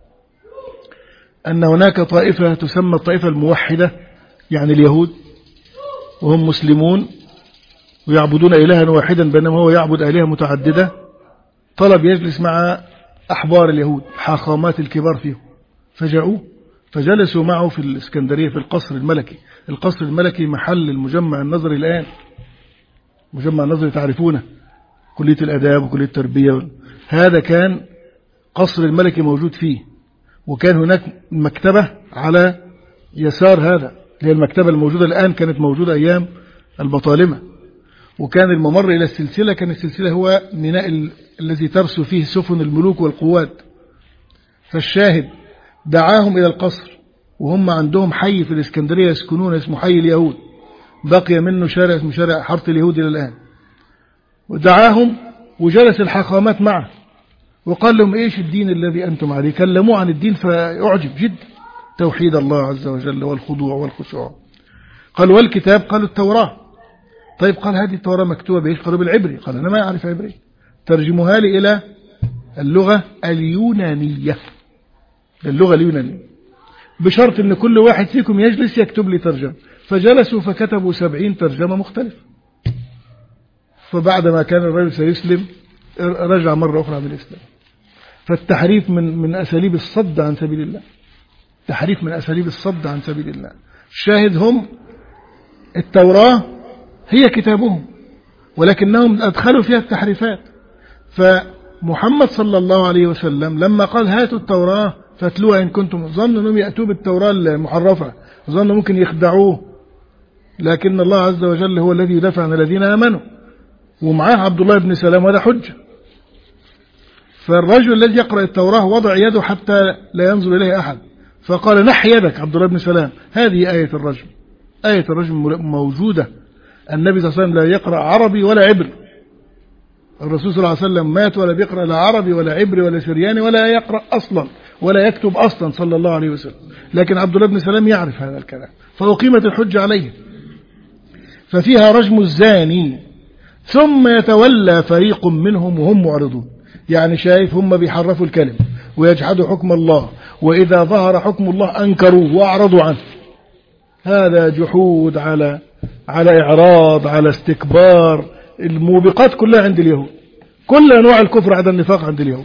أن هناك طائفة تسمى الطائفة الموحدة، يعني اليهود، وهم مسلمون ويعبدون إلها واحدا بينما هو يعبد آلهة متعددة. طلب يجلس مع أحبار اليهود حاخامات الكبار فيهم، فجاءوه فجلسوا معه في الإسكندرية في القصر الملكي. القصر الملكي محل المجمع النظري الآن، مجمع النظري تعرفونه، كلية الأداب وكلية التربية. هذا كان قصر الملكي موجود فيه، وكان هناك مكتبة على يسار هذا، اللي هي المكتبة الموجودة الآن كانت موجودة أيام البطالمة. وكان الممر إلى السلسلة، كان السلسلة هو ميناء ال... الذي ترسو فيه سفن الملوك والقوات. فالشاهد دعاهم إلى القصر، وهم عندهم حي في الإسكندرية يسكنون اسمه حي اليهود، بقي منه شارع اسمه شارع حارة اليهود إلى الآن. ودعاهم وجلس الحاخامات معه وقال لهم إيش الدين الذي أنتم عليه. كلموا عن الدين فيعجب جدا، توحيد الله عز وجل والخضوع والخشوع. قال والكتاب؟ قالوا التوراة. طيب قال هذه التوراة مكتوبة بإيش؟ قالوا بالعبري. قال أنا ما أعرف عبري، ترجموها لي إلى اللغة اليونانية، اللغة اليونانية، بشرط أن كل واحد فيكم يجلس يكتب لي ترجمة. فجلسوا فكتبوا سبعين ترجمة مختلفة. فبعد ما كان الرجل سيسلم رجع مرة أخرى عن الإسلام. فالتحريف من من أساليب الصد عن سبيل الله، تحريف من أساليب الصد عن سبيل الله. الشاهد هم التوراة هي كتابهم، ولكنهم أدخلوا فيها التحريفات. فمحمد صلى الله عليه وسلم لما قال هاتوا التوراة فاتلوها إن كنتم، ظنوا أنهم يأتوا بالتوراة المحرفة، ظنوا ممكن يخدعوه، لكن الله عز وجل هو الذي يدافع عن الذين آمنوا، ومعاه عبد الله بن سلام وهذا حجة. فالرجل الذي يقرأ التوراة وضع يده حتى لا ينظر إليه أحد، فقال نح يدك عبد الله بن سلام. هذه آية الرجم، آية الرجم موجودة. النبي صلى الله عليه وسلم لا يقرأ عربي ولا عبري، الرسول صلى الله عليه وسلم مات ولا بيقرأ لا عربي ولا عبري ولا سرياني ولا يقرأ أصلا ولا يكتب أصلا صلى الله عليه وسلم، لكن عبد الله بن سلام يعرف هذا الكلام، فأقيمت الحجة عليه. ففيها رجم الزاني ثم يتولى فريق منهم وهم معرضون، يعني شايف هم بيحرفوا الكلمة ويجحدوا حكم الله، وإذا ظهر حكم الله أنكروه وأعرضوا عنه. هذا جحود على على إعراض على استكبار، الموبقات كلها عند اليهود، كل أنواع الكفر عند النفاق عند اليهود.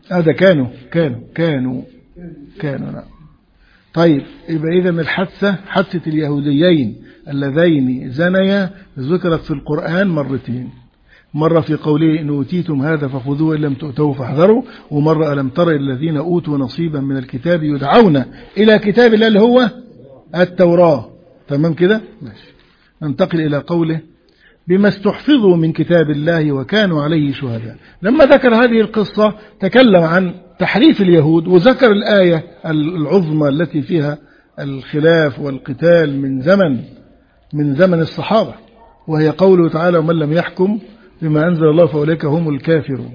هذا كانوا كانوا كانوا كانوا نعم. طيب يبقى إذا الحادثة حادثة اليهوديين اللذين زنيا ذكرت في القرآن مرتين، مرة في قوله إن أوتيتم هذا فخذوه إن لم تؤتوه فاحذروا، ومرة ألم تر الذين أوتوا نصيبا من الكتاب يدعون إلى كتاب الله اللي هو التوراة. تمام كده؟ ماشي. ننتقل إلى قوله بما استحفظوا من كتاب الله وكانوا عليه شهداء. لما ذكر هذه القصة تكلم عن تحريف اليهود وذكر الآية العظمى التي فيها الخلاف والقتال من زمن من زمن الصحابة، وهي قوله تعالى ومن لم يحكم بما أنزل الله فأولئك هم الكافرون.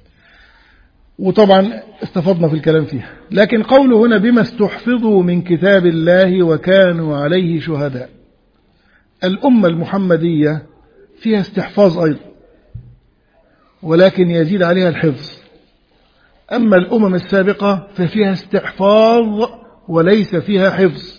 وطبعا استفضنا في الكلام فيها، لكن قوله هنا بما استحفظوا من كتاب الله وكانوا عليه شهداء. الأمة المحمدية فيها استحفاظ أيضا، ولكن يزيد عليها الحفظ. أما الأمم السابقة ففيها استحفاظ وليس فيها حفظ.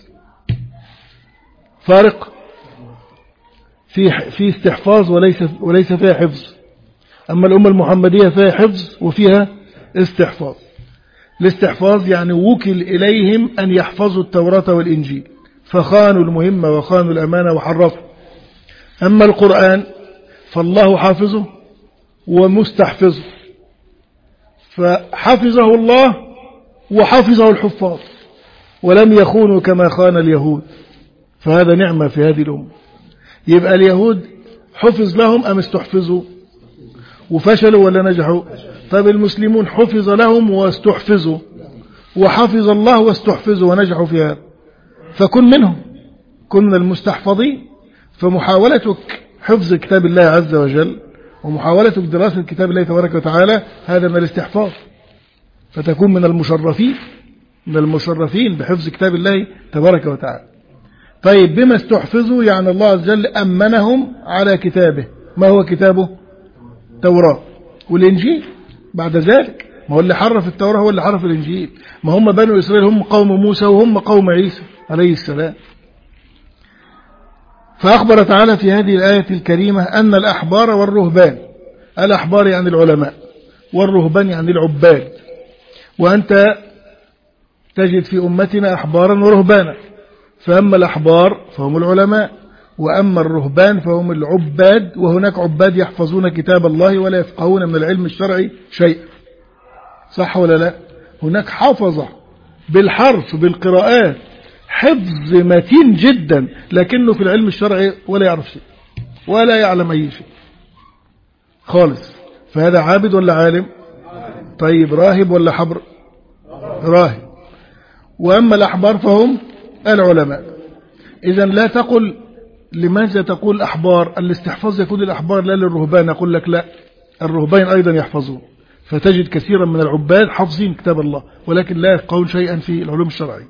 فارق في في استحفاظ وليس وليس فيها حفظ. أما الأمة المحمدية فيها حفظ وفيها استحفاظ. الاستحفاظ يعني وكل إليهم أن يحفظوا التوراة والإنجيل، فخانوا المهمة وخانوا الأمانة وحرفوا. أما القرآن فالله حافظه ومستحفظه، فحفظه الله وحفظه الحفاظ ولم يخونوا كما خان اليهود، فهذا نعمة في هذه الأمة. يبقى اليهود حفظ لهم أم استحفظوا وفشلوا ولا نجحوا؟ طيب المسلمون حفظ لهم واستحفظوا وحفظ الله واستحفظوا ونجحوا في هذا، فكن منهم، كن من المستحفظين. فمحاولتك حفظ كتاب الله عز وجل ومحاولتك دراسة كتاب الله تبارك وتعالى هذا من الاستحفاظ، فتكون من المشرفين من المشرفين بحفظ كتاب الله تبارك وتعالى. طيب بما استحفظوا يعني الله عز وجل أمنهم على كتابه. ما هو كتابه؟ توراة والإنجيل. بعد ذلك ما هو اللي حرف التوراة هو اللي حرف الإنجيل، ما هم بنو إسرائيل هم قوم موسى وهم قوم عيسى عليه السلام. فأخبر تعالى في هذه الآية الكريمة أن الأحبار والرهبان، الأحبار يعني العلماء والرهبان يعني العباد، وأنت تجد في أمتنا أحبارا ورهبانا، فأما الأحبار فهم العلماء وأما الرهبان فهم العباد، وهناك عباد يحفظون كتاب الله ولا يفقهون من العلم الشرعي شيء. صح ولا لا؟ هناك حافظة بالحرف بالقراءات حفظ متين جدا، لكنه في العلم الشرعي ولا يعرف شيء ولا يعلم أي شيء خالص. فهذا عابد ولا عالم؟ طيب راهب ولا حبر؟ راهب. وأما الأحبار فهم العلماء. إذن لا تقل لماذا تقول أحبار؟ الاستحفاظ يكون للأحبار لا للرهبان. أقول لك لا، الرهبان أيضا يحفظون، فتجد كثيرا من العباد حافظين كتاب الله ولكن لا يفقهون شيئا في العلوم الشرعية.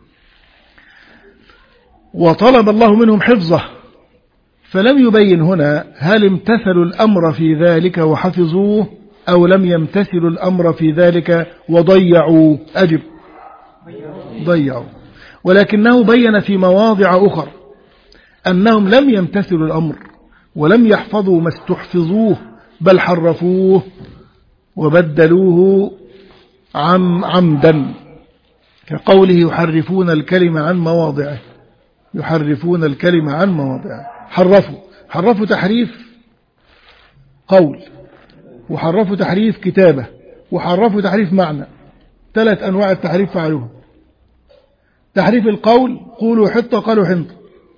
وطلب الله منهم حفظه، فلم يبين هنا هل امتثلوا الأمر في ذلك وحفظوه أو لم يمتثلوا الأمر في ذلك وضيعوا. أجب، ضيعوا. ولكنه بين في مواضع أخرى أنهم لم يمتثلوا الأمر ولم يحفظوا ما استحفظوه، بل حرفوه وبدلوه عم عمدا، كقوله يحرفون الكلمة عن مواضعه. يحرفون الكلمة عن مواضعه. حرفوا حرفوا تحريف قول، وحرفوا تحريف كتابة، وحرفوا تحريف معنى. ثلاث أنواع التحريف فعلوها. تحريف القول، قولوا حطة قالوا حنطة،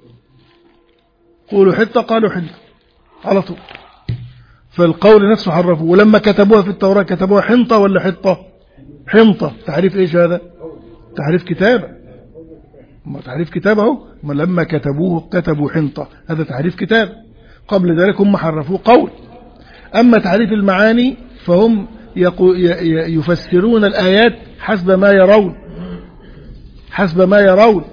قولوا حطة قالوا حنطة على طول. فالقول نفسه حرفوه، ولما كتبوها في التوراة كتبوها حنطة ولا حطة؟ حنطة. تحريف ايش هذا؟ تحريف كتابة. ما تحريف كتابة اهو، ما لما كتبوه كتبوا حنطة، هذا تحريف كتابة. قبل ذلك هم حرفوه قول. أما تحريف المعاني فهم يفسرون الآيات حسب ما يرون حسب ما يرون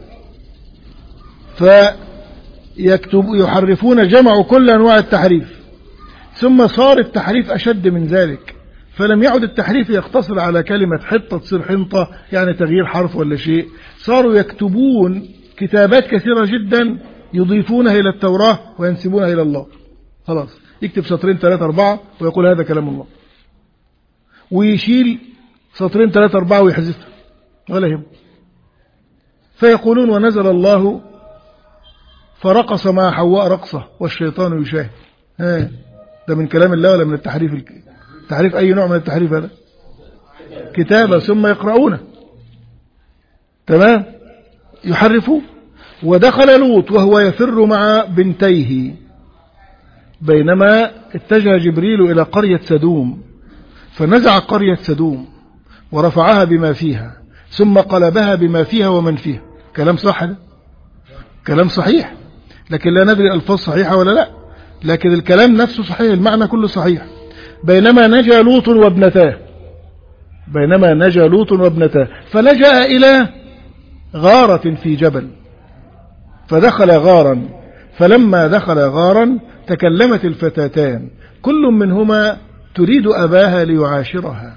فيكتب يحرفون جمعوا كل أنواع التحريف. ثم صار التحريف أشد من ذلك، فلم يعد التحريف يقتصر على كلمة حطة تصير حنطة يعني تغيير حرف ولا شيء. صاروا يكتبون كتابات كثيرة جدا يضيفونها إلى التوراة وينسبونها إلى الله. خلاص يكتب سطرين ثلاثة أربعة ويقول هذا كلام الله، ويشيل سطرين ثلاثة أربعة ويحذفها ولا يهم. فيقولون ونزل الله فرقص مع حواء رقصة والشيطان يشاهد. ها ده من كلام الله ولا من التحريف؟ التحريف أي نوع من التحريف هذا؟ كتابة ثم يقرؤونه. تمام. يحرفوا. ودخل لوط وهو يفر مع بنتيه بينما اتجه جبريل إلى قرية سدوم فنزع قرية سدوم ورفعها بما فيها ثم قلبها بما فيها ومن فيها. كلام صح ده؟ كلام صحيح، لكن لا ندري الفاظ صحيحة ولا لا، لكن الكلام نفسه صحيح، المعنى كله صحيح. بينما نجا لوط وابنتاه بينما نجا لوط وابنتاه فلجأ إلى غارة في جبل فدخل غارا فلما دخل غارا تكلمت الفتاتان كل منهما تريد أباها ليعاشرها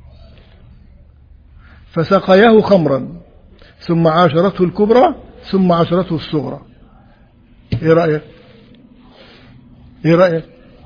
فسقياه خمرا ثم عاشرته الكبرى ثم عاشرته الصغرى. ايه رأيك؟ ايه رأيك؟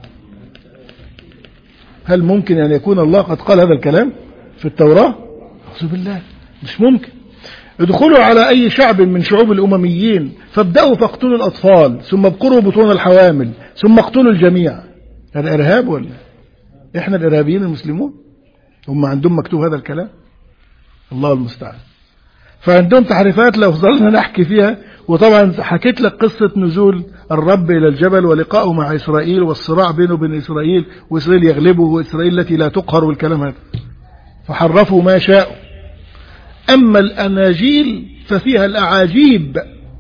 هل ممكن أن يكون الله قد قال هذا الكلام في التوراة؟ أعوذ بالله، مش ممكن. ادخلوا على أي شعب من شعوب الأمميين فابدأوا فاقتلوا الأطفال ثم ابقروا بطون الحوامل ثم اقتلوا الجميع. هذا إرهاب ولا؟ إحنا الإرهابيين المسلمون هم عندهم مكتوب هذا الكلام؟ الله المستعان. فعندهم تحريفات لو فضلنا نحكي فيها. وطبعا حكيت لك قصة نزول الرب إلى الجبل ولقائه مع إسرائيل والصراع بينه وبين إسرائيل وإسرائيل يغلبه وإسرائيل التي لا تقهر والكلام هذا، فحرفوا ما شاءوا. أما الأناجيل ففيها الأعاجيب،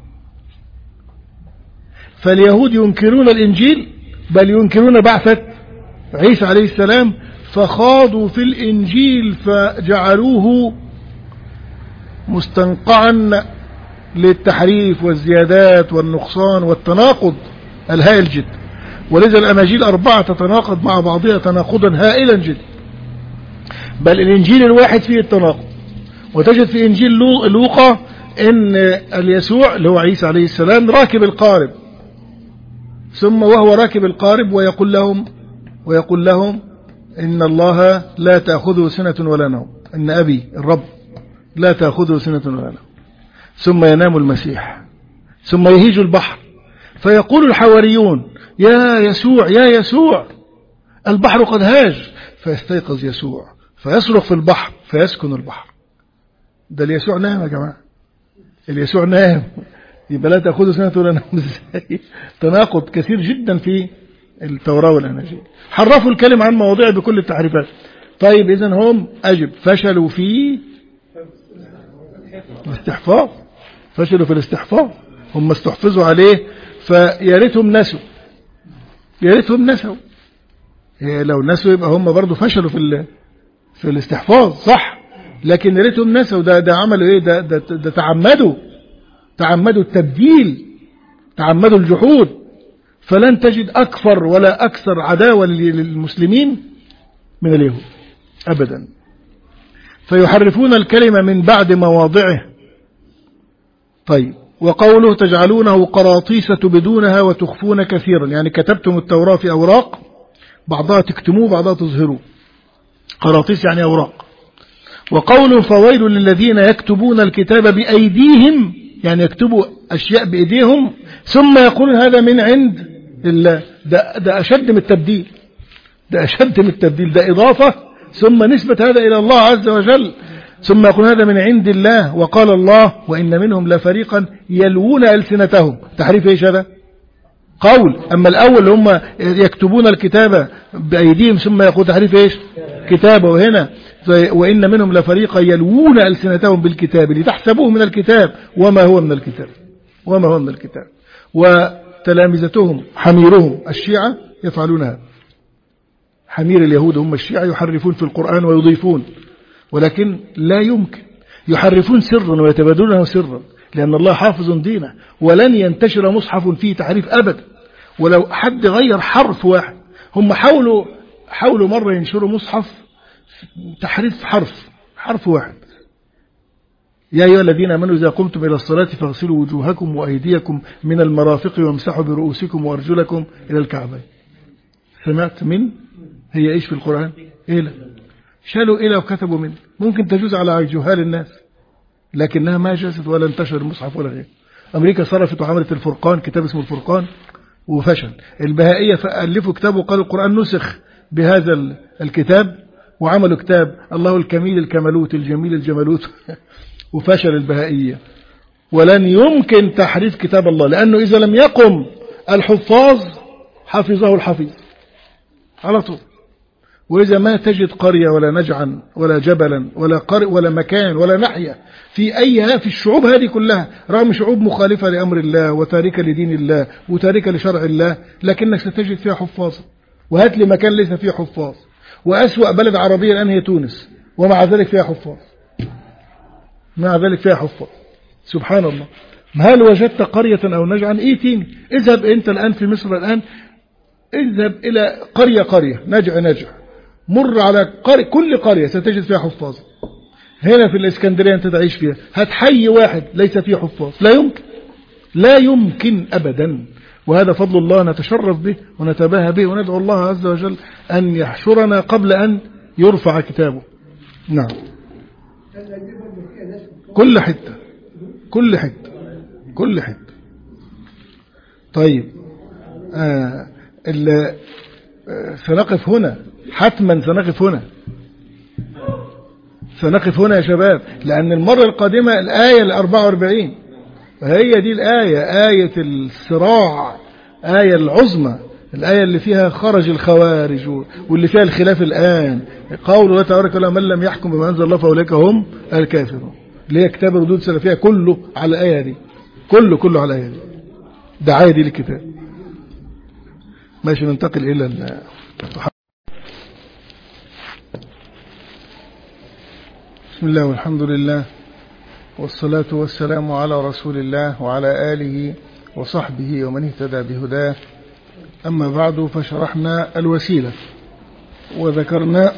فاليهود ينكرون الإنجيل بل ينكرون بعثة عيسى عليه السلام، فخاضوا في الإنجيل فجعلوه مستنقعا للتحريف والزيادات والنقصان والتناقض الهائل جدا. ولذا الأناجيل أربعة تتناقض مع بعضها تناقضا هائلا جدا، بل الإنجيل الواحد فيه التناقض. وتجد في إنجيل لوقا إن اليسوع اللي هو عيسى عليه السلام راكب القارب، ثم وهو راكب القارب ويقول لهم ويقول لهم إن الله لا تأخذه سنة ولا نوم، إن أبي الرب لا تأخذه سنة ولا نوم. ثم ينام المسيح ثم يهيج البحر فيقول الحواريون يا يسوع يا يسوع البحر قد هاج، فيستيقظ يسوع فيصرخ في البحر فيسكن البحر. ده اليسوع نام يا جماعة، اليسوع نام، يبقى لا تأخذه سنة ولا نوم ازاي؟ تناقض كثير جدا في التوراة والأناجيل. حرفوا الكلمة عن مواضيع بكل التحريفات. طيب إذن هم أجب فشلوا في الاستحفاظ، فشلوا في الاستحفاظ، هم استحفظوا عليه فياريتهم نسوا، ياريتهم نسوا. لو نسوا يبقى هم برضو فشلوا في في الاستحفاظ صح، لكن ياريتهم نسوا. ده ده عملوا ايه؟ ده ده, ده تعمدوا تعمدوا التبديل، تعمدوا الجحود. فلن تجد أكثر ولا أكثر عداوة للمسلمين من اليهود أبدا. فيحرفون الكلمة من بعد مواضعه. طيب، وقوله تجعلونه قراطيس تبدونها وتخفون كثيرا، يعني كتبتم التوراة في أوراق، بعضها تكتموه بعضها تظهروه، قراطيس يعني أوراق. وقوله فويل للذين يكتبون الكتاب بأيديهم، يعني يكتبوا أشياء بأيديهم ثم يقولون هذا من عند الله. ده, ده أشد من التبديل، ده أشد من التبديل، ده إضافة ثم نسبة هذا إلى الله عز وجل، ثم يقول هذا من عند الله. وقال الله وإن منهم لفريقا يلوون ألسنتهم. تحريف إيش هذا؟ قول. أما الأول هم يكتبون الكتاب بأيديهم ثم يقول تحريف إيش؟ كتابه. وهنا وإن منهم لفريقا يلوون ألسنتهم بالكتاب لتحسبوه من الكتاب وما هو من الكتاب وما هو من الكتاب. وتلامذتهم حميرهم الشيعة يفعلون هذا. حمير اليهود هم الشيعة، يحرفون في القرآن ويضيفون، ولكن لا يمكن يحرفون سرا ويتبادلونه سرا، لأن الله حافظ دينه ولن ينتشر مصحف فيه تحريف أبدا. ولو حد غير حرف واحد، هم حاولوا حاولوا مرة ينشروا مصحف تحريف حرف حرف واحد. يا أيها الذين آمنوا إذا قمتم إلى الصلاة فاغسلوا وجوهكم وأيديكم من المرافق وامسحوا برؤوسكم وأرجلكم إلى الكعبين. سمعت من؟ هي إيش في القرآن؟ إلى. شالوا إلى وكتبوا من. ممكن تجوز على جهال الناس، لكنها ما جازت ولا انتشر المصحف ولا غيره. أمريكا صرفت وعملت الفرقان، كتاب اسمه الفرقان، وفشل. البهائية فألفوا كتاب وقالوا القرآن نسخ بهذا الكتاب، وعملوا كتاب الله الكميل الكمالوت الجميل الجمالوت وفشل البهائية. ولن يمكن تحريف كتاب الله، لأنه إذا لم يقم الحفاظ حفظه الحفيظ على طول. وإذا ما تجد قرية ولا نجعا ولا جبلا ولا قرية ولا مكان ولا ناحية في أي في الشعوب هذه كلها، رغم شعوب مخالفة لأمر الله وتاركة لدين الله وتاركة لشرع الله، لكنك ستجد فيها حفاظ. وهات لي مكان ليس فيه حفاظ، وأسوأ بلد عربية الآن هي تونس، ومع ذلك فيها حفاظ، مع ذلك فيها حفاظ. سبحان الله. هل وجدت قرية أو نجعا؟ إيتيني. اذهب أنت الآن في مصر الآن، اذهب إلى قرية قرية نجع نجع، مر على قرية، كل قرية ستجد فيها حفاظ. هنا في الإسكندرية أنت تعيش فيها، هتحيي واحد ليس فيه حفاظ، لا يمكن، لا يمكن أبدا. وهذا فضل الله نتشرف به ونتباهى به، وندعو الله عز وجل أن يحشرنا قبل أن يرفع كتابه. نعم. كل حتة كل حتة كل حتة. طيب آه سنقف هنا، حتما سنقف هنا، سنقف هنا يا شباب، لأن المرة القادمة الآية الأربعة واربعين، هي دي الآية، آية الصراع، آية العظمى، الآية اللي فيها خرج الخوارج واللي فيها الخلاف الآن. قول الله تبارك وتعالى من لم يحكم بما أنزل الله فأولئك هم الكافرون، اللي هي كتاب ردود سلفية كله على الآية دي، كله كله على الآية دي، دعاية دي للكتاب. ماشي، ننتقل إلى ال بسم الله والحمد لله والصلاة والسلام على رسول الله وعلى آله وصحبه ومن اهتدى بهداه. أما بعد، فشرحنا الوسيلة وذكرنا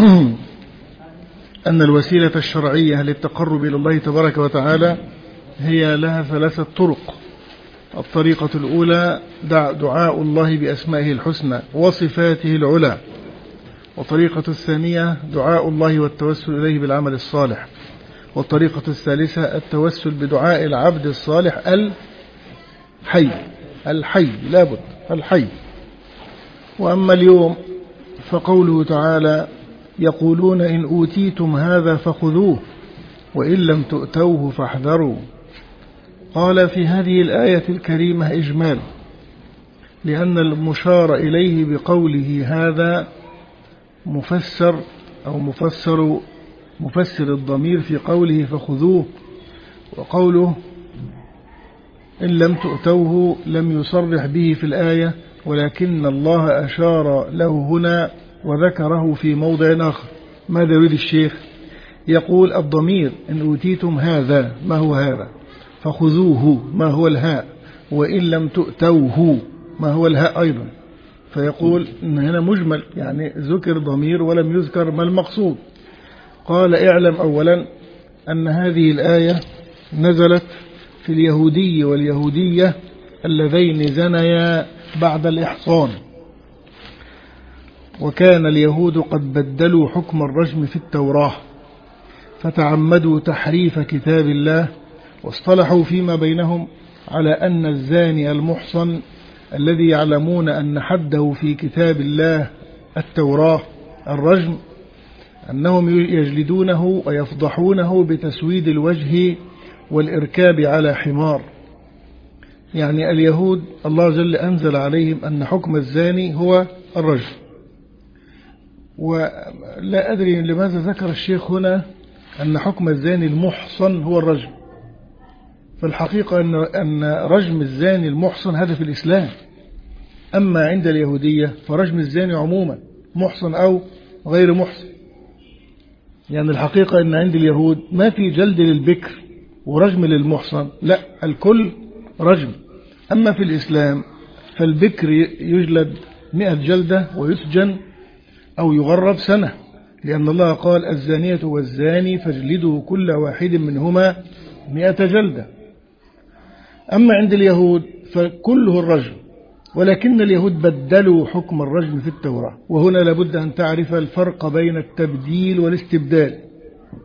أن الوسيلة الشرعية للتقرب إلى الله تبارك وتعالى هي لها ثلاثة طرق. الطريقة الأولى دعاء الله بأسمائه الحسنى وصفاته العلى، والطريقة الثانية دعاء الله والتوسل إليه بالعمل الصالح، والطريقة الثالثة التوسل بدعاء العبد الصالح الحي الحي لابد الحي. وأما اليوم فقوله تعالى يقولون إن أوتيتم هذا فخذوه وإن لم تؤتوه فاحذروا. قال في هذه الآية الكريمة إجمال، لأن المشار إليه بقوله هذا مفسر أو مفسر مفسر الضمير في قوله فخذوه، وقوله إن لم تؤتوه لم يصرح به في الآية، ولكن الله أشار له هنا وذكره في موضع آخر. ماذا يريد الشيخ؟ يقول الضمير إن أوتيتم هذا، ما هو هذا؟ فخذوه ما هو الهاء، وإن لم تؤتوه ما هو الهاء أيضا. فيقول إن هنا مجمل، يعني ذكر ضمير ولم يذكر ما المقصود. قال اعلم أولا أن هذه الآية نزلت في اليهودي واليهودية اللذين زنيا بعد الإحصان، وكان اليهود قد بدلوا حكم الرجم في التوراة، فتعمدوا تحريف كتاب الله، واصطلحوا فيما بينهم على أن الزاني المحصن الذي يعلمون أن حده في كتاب الله التوراة الرجم، أنهم يجلدونه ويفضحونه بتسويد الوجه والإركاب على حمار. يعني اليهود الله جل أنزل عليهم أن حكم الزاني هو الرجم. ولا أدري لماذا ذكر الشيخ هنا أن حكم الزاني المحصن هو الرجم. فالحقيقة أن أن رجم الزاني المحصن هذا في الإسلام، أما عند اليهودية فرجم الزاني عموما محصن أو غير محصن. يعني الحقيقة أن عند اليهود ما في جلد للبكر ورجم للمحصن، لا، الكل رجم. أما في الإسلام فالبكر يجلد مئة جلدة ويسجن أو يغرب سنة، لأن الله قال الزانية والزاني فاجلدوا كل واحد منهما مئة جلدة. أما عند اليهود فكله الرجم، ولكن اليهود بدلوا حكم الرجم في التوراة. وهنا لابد أن تعرف الفرق بين التبديل والاستبدال.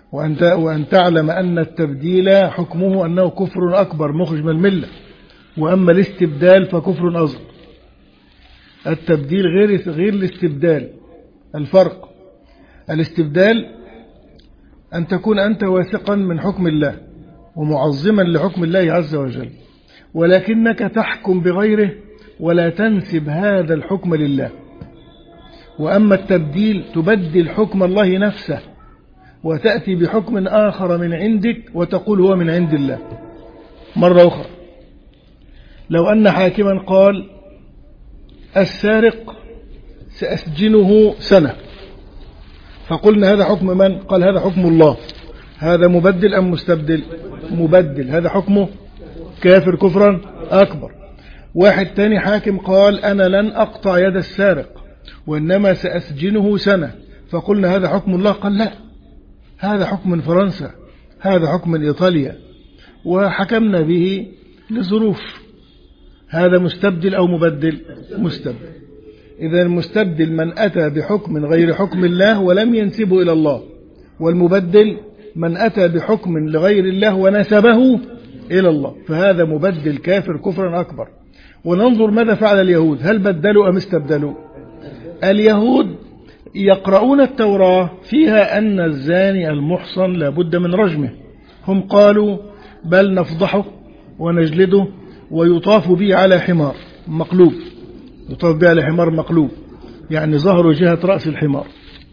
وأن وأن تعلم أن التبديل حكمه أنه كفر أكبر مخرج من الملة، وأما الاستبدال فكفر أصغر. التبديل غير غير الاستبدال. الفرق: الاستبدال أن تكون أنت واثقا من حكم الله ومعظما لحكم الله عز وجل، ولكنك تحكم بغيره ولا تنسب هذا الحكم لله. وأما التبديل تبدل حكم الله نفسه وتأتي بحكم آخر من عندك وتقول هو من عند الله. مرة أخرى، لو أن حاكما قال السارق سأسجنه سنة، فقلنا هذا حكم من؟ قال هذا حكم الله. هذا مبدل أم مستبدل؟ مبدل. هذا حكمه كافر كفرا أكبر. واحد تاني حاكم قال أنا لن أقطع يد السارق وإنما سأسجنه سنة، فقلنا هذا حكم الله. قال لا، هذا حكم من فرنسا، هذا حكم من إيطاليا، وحكمنا به لظروف. هذا مستبدل أو مبدل؟ مستبدل. إذا المستبدل من أتى بحكم غير حكم الله ولم ينسبه إلى الله، والمبدل من أتى بحكم لغير الله ونسبه إلى الله، فهذا مبدل كافر كفرا أكبر. وننظر ماذا فعل اليهود، هل بدلوا أم استبدلوا؟ اليهود يقرؤون التوراة فيها أن الزاني المحصن لابد من رجمه، هم قالوا بل نفضحه ونجلده ويطاف به على حمار مقلوب، يطاف به على حمار مقلوب يعني ظهر جهة رأس الحمار.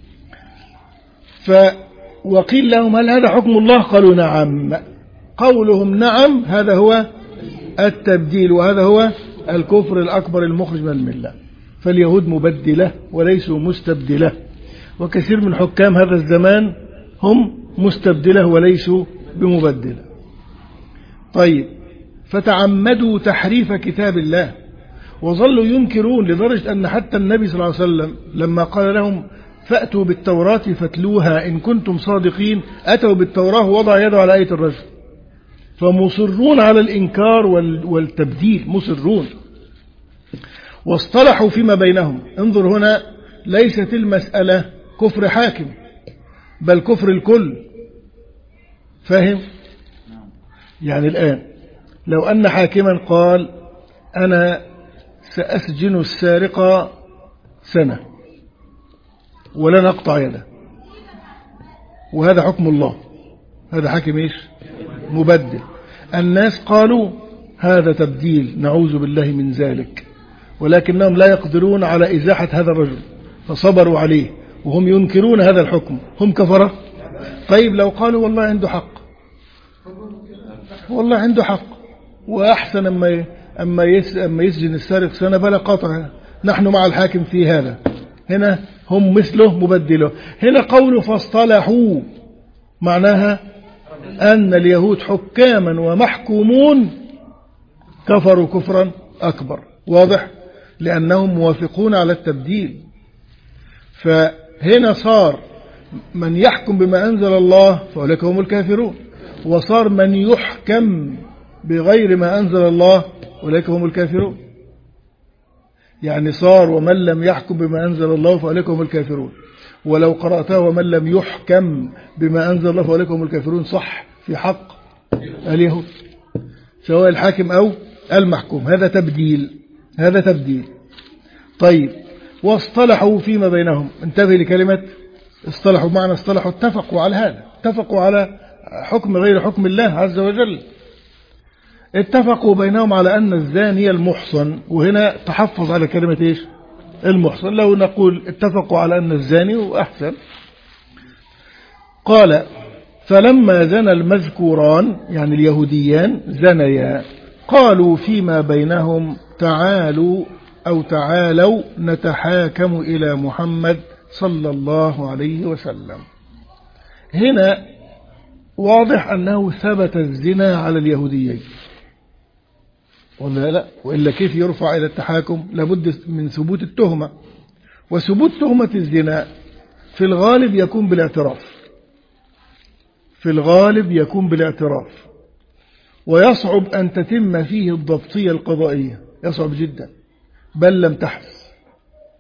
ف وقيل لهم هل هذا حكم الله؟ قالوا نعم. قولهم نعم هذا هو التبديل، وهذا هو الكفر الأكبر المخرج من الملة. فاليهود مبدلة وليسوا مستبدلة، وكثير من حكام هذا الزمان هم مستبدلة وليسوا بمبدلة. طيب، فتعمدوا تحريف كتاب الله وظلوا ينكرون، لدرجة أن حتى النبي صلى الله عليه وسلم لما قال لهم فأتوا بالتوراة فاتلوها إن كنتم صادقين، أتوا بالتوراة ووضع يده على آية الرجم. فمصرون على الإنكار والتبديل، مصرون. واصطلحوا فيما بينهم. انظر هنا، ليست المسألة كفر حاكم بل كفر الكل. فاهم؟ يعني الآن لو أن حاكما قال أنا سأسجن السارق سنة ولن أقطع يده، وهذا حكم الله، هذا حاكم إيش؟ مبدل. الناس قالوا هذا تبديل، نعوذ بالله من ذلك، ولكنهم لا يقدرون على إزاحة هذا الرجل فصبروا عليه وهم ينكرون هذا الحكم، هم كفرة. طيب لو قالوا والله عنده حق، والله عنده حق وأحسن أما أما أما يسجن السارق سنة بلا قاطع، نحن مع الحاكم في هذا. هنا هم مثله مبدله. هنا قوله فاصطلحوا معناها أن اليهود حكاما ومحكومون كفروا كفرا أكبر، واضح؟ لأنهم موافقون على التبديل. فهنا صار من يحكم بما أنزل الله فأولئك هم الكافرون، وصار من يحكم بغير ما أنزل الله أولئك هم الكافرون. يعني صار ومن لم يحكم بما أنزل الله فأولئك هم الكافرون، ولو قرأته ومن لم يحكم بما أنزل الله فأولئك هم الكافرون صح في حق اليهود، سواء الحاكم أو المحكوم. هذا تبديل، هذا تبديل. طيب، واصطلحوا فيما بينهم. انتبه لكلمة اصطلحوا، معنى اصطلحوا اتفقوا على هذا، اتفقوا على حكم غير حكم الله عز وجل. اتفقوا بينهم على أن الزاني المحصن، وهنا تحفظ على كلمة إيش؟ المحصن. لو نقول اتفقوا على أن الزاني وأحسن. قال فلما زنى المذكوران يعني اليهوديان زنيا قالوا فيما بينهم تعالوا أو تعالوا نتحاكم إلى محمد صلى الله عليه وسلم. هنا واضح أنه ثبت الزنا على اليهوديين، ولا لا؟ وإلا كيف يرفع إلى التحاكم؟ لابد من ثبوت التهمة، وثبوت تهمة الزنا في الغالب يكون بالاعتراف، في الغالب يكون بالاعتراف، ويصعب أن تتم فيه الضبطية القضائية، يصعب جدا، بل لم تحدث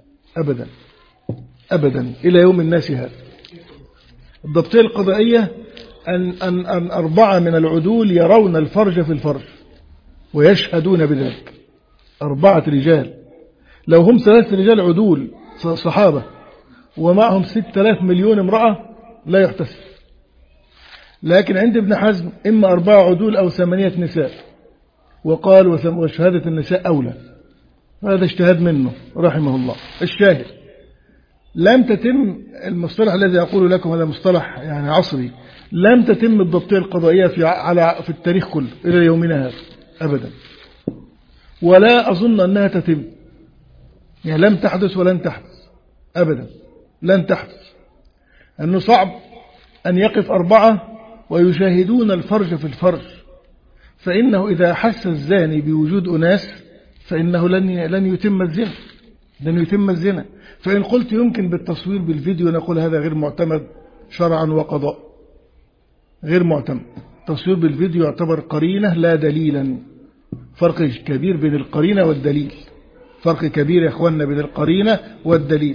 أبدا أبدا إلى يوم الناس هذا. الضبطية القضائية أن, أن, أن أربعة من العدول يرون الفرج في الفرج ويشهدون بذلك. أربعة رجال، لو هم ثلاث رجال عدول صحابة ومعهم ستة آلاف مليون امرأة لا يحتسب. لكن عند ابن حزم إما أربعة عدول أو ثمانية نساء، وقال وشهادة النساء أولى. هذا اجتهاد منه رحمه الله. الشاهد لم تتم المصطلح الذي أقول لكم، هذا مصطلح يعني عصري، لم تتم الضبطية القضائية في على في التاريخ كله إلى يومنا هذا أبدا، ولا أظن أنها تتم، يعني لم تحدث ولن تحدث أبدا، لن تحدث. أنه صعب أن يقف أربعة ويشاهدون الفرج في الفرج، فإنه إذا حس الزاني بوجود أناس فإنه لن لن يتم الزنا، لن يتم الزنا. فإن قلت يمكن بالتصوير بالفيديو نقول هذا غير معتمد شرعا وقضاء، غير معتمد. تصوير بالفيديو يعتبر قرينة لا دليلا. فرق كبير بين القرينة والدليل، فرق كبير يا أخواننا بين القرينة والدليل.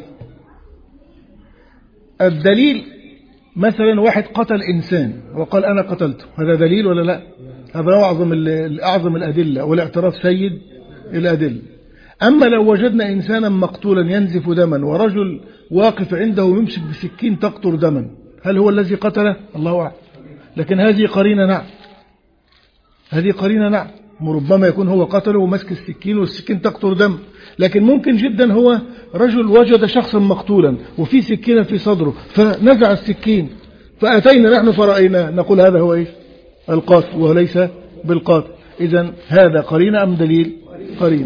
الدليل مثلا واحد قتل إنسان وقال أنا قتلته، هذا دليل ولا لا؟ هذا أعظم أعظم الأدلة، والاعتراف سيد الأدلة. أما لو وجدنا إنسانا مقتولا ينزف دما ورجل واقف عنده يمسك بسكين تقطر دما، هل هو الذي قتله؟ الله أعلم. لكن هذه قرينة نعم، هذه قرينة نعم، ربما يكون هو قتله ومسك السكين والسكين تقطر دم. لكن ممكن جدا هو رجل وجد شخصا مقتولا وفي سكينة في صدره فنزع السكين، فأتينا نحن فرأينا، نقول هذا هو إيه؟ القاتل وليس بالقاتل. إذن هذا قرينة أم دليل؟ قرينة.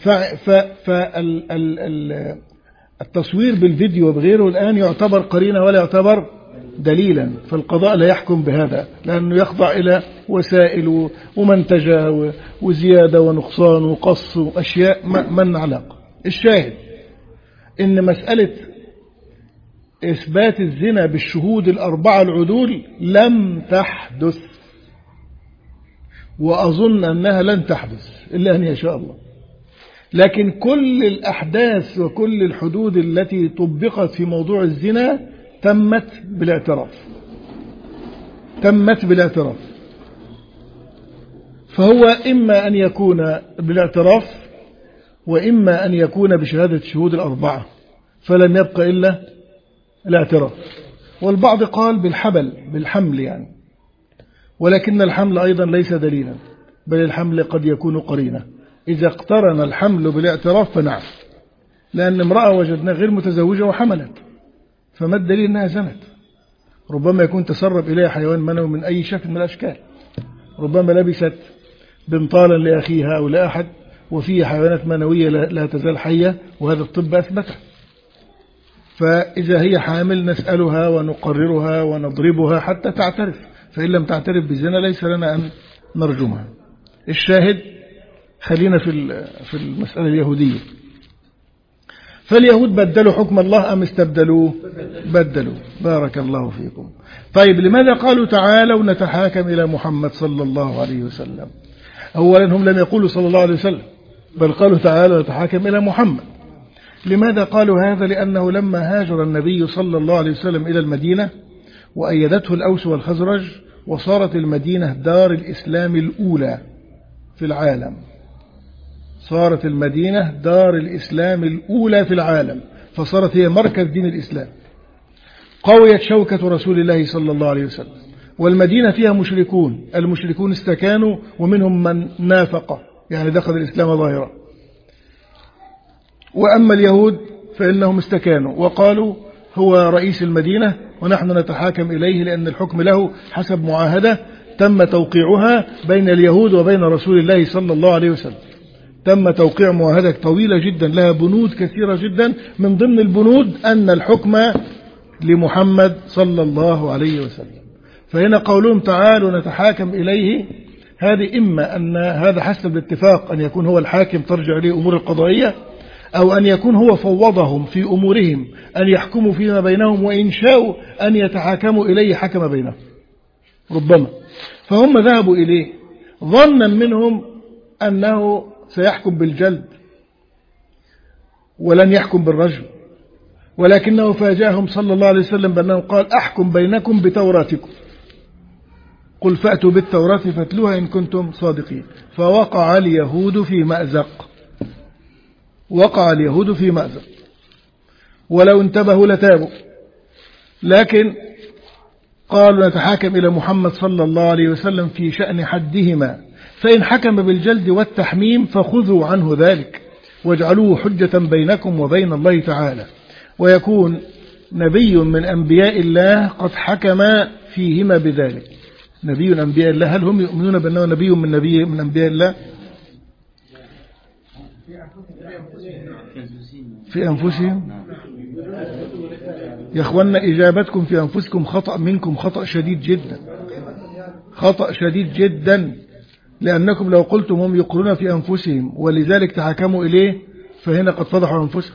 فالتصوير بالفيديو وبغيره الآن يعتبر قرينة ولا يعتبر دليلا، فالقضاء لا يحكم بهذا، لأنه يخضع إلى وسائل ومنتجة وزيادة ونقصان وقص وأشياء من علاقة. الشاهد إن مسألة إثبات الزنا بالشهود الأربعة العدول لم تحدث، وأظن أنها لن تحدث إلا أن يشاء الله. لكن كل الأحداث وكل الحدود التي طبقت في موضوع الزنا تمت بالاعتراف، تمت بالاعتراف. فهو إما أن يكون بالاعتراف وإما أن يكون بشهادة الشهود الأربعة، فلم يبقى إلا الاعتراف. والبعض قال بالحبل، بالحمل يعني، ولكن الحمل أيضا ليس دليلا، بل الحمل قد يكون قرينة. إذا اقترن الحمل بالاعتراف فنعم، لأن امرأة وجدنا غير متزوجة وحملت، فما الدليل أنها زنت؟ ربما يكون تسرب إليها حيوان منوي من أي شكل من الأشكال، ربما لبست بنطالا لأخيها أو لأحد وفيه حيوانات منوية لا تزال حية، وهذا الطب أثبته. فإذا هي حامل نسألها ونقررها ونضربها حتى تعترف، فإن لم تعترف بزنا ليس لنا أن نرجمها. الشاهد خلينا في في المسألة اليهودية. فاليهود بدلوا حكم الله أم استبدلوه؟ بدلوا. بارك الله فيكم. طيب لماذا قالوا تعالوا نتحاكم إلى محمد صلى الله عليه وسلم؟ أولا هم لم يقولوا صلى الله عليه وسلم، بل قالوا تعالوا نتحاكم إلى محمد. لماذا قالوا هذا؟ لأنه لما هاجر النبي صلى الله عليه وسلم إلى المدينة وأيدته الأوس والخزرج، وصارت المدينة دار الإسلام الأولى في العالم، صارت المدينة دار الإسلام الأولى في العالم، فصارت هي مركز دين الإسلام. قويت شوكة رسول الله صلى الله عليه وسلم، والمدينة فيها مشركون، المشركون استكانوا ومنهم من نافق يعني دخل الإسلام ظاهرا. وأما اليهود فإنهم استكانوا وقالوا هو رئيس المدينة ونحن نتحاكم إليه، لأن الحكم له حسب معاهدة تم توقيعها بين اليهود وبين رسول الله صلى الله عليه وسلم. تم توقيع معاهدة طويلة جدا لها بنود كثيرة جدا، من ضمن البنود أن الحكم لمحمد صلى الله عليه وسلم. فهنا قولهم تعالوا نتحاكم إليه، هذه إما أن هذا حسب الاتفاق أن يكون هو الحاكم ترجع إليه أمور القضائية، أو أن يكون هو فوضهم في أمورهم أن يحكموا فيما بينهم، وإن شاءوا أن يتحاكموا إليه حكم بينهم ربما. فهم ذهبوا إليه ظنا منهم أنه سيحكم بالجلد ولن يحكم بالرجم، ولكنه فاجأهم صلى الله عليه وسلم بأنه قال أحكم بينكم بتوراتكم، قل فأتوا بالتوراة فاتلوها إن كنتم صادقين. فوقع اليهود في مأزق، وقع اليهود في مأزق، ولو انتبهوا لتابوا، لكن قالوا نتحاكم إلى محمد صلى الله عليه وسلم في شأن حدهما، فإن حكم بالجلد والتحميم فخذوا عنه ذلك واجعلوه حجة بينكم وبين الله تعالى، ويكون نبي من أنبياء الله قد حكم فيهما بذلك. نبي من أنبياء الله، هل هم يؤمنون بأنه نبي من نبي من أنبياء الله؟ في أنفسهم. يا أخوانا إجابتكم في أنفسكم خطأ منكم، خطأ شديد جدا، خطأ شديد جدا، لأنكم لو قلتم هم يقرون في أنفسهم ولذلك تحكموا إليه فهنا قد فضحوا أنفسهم،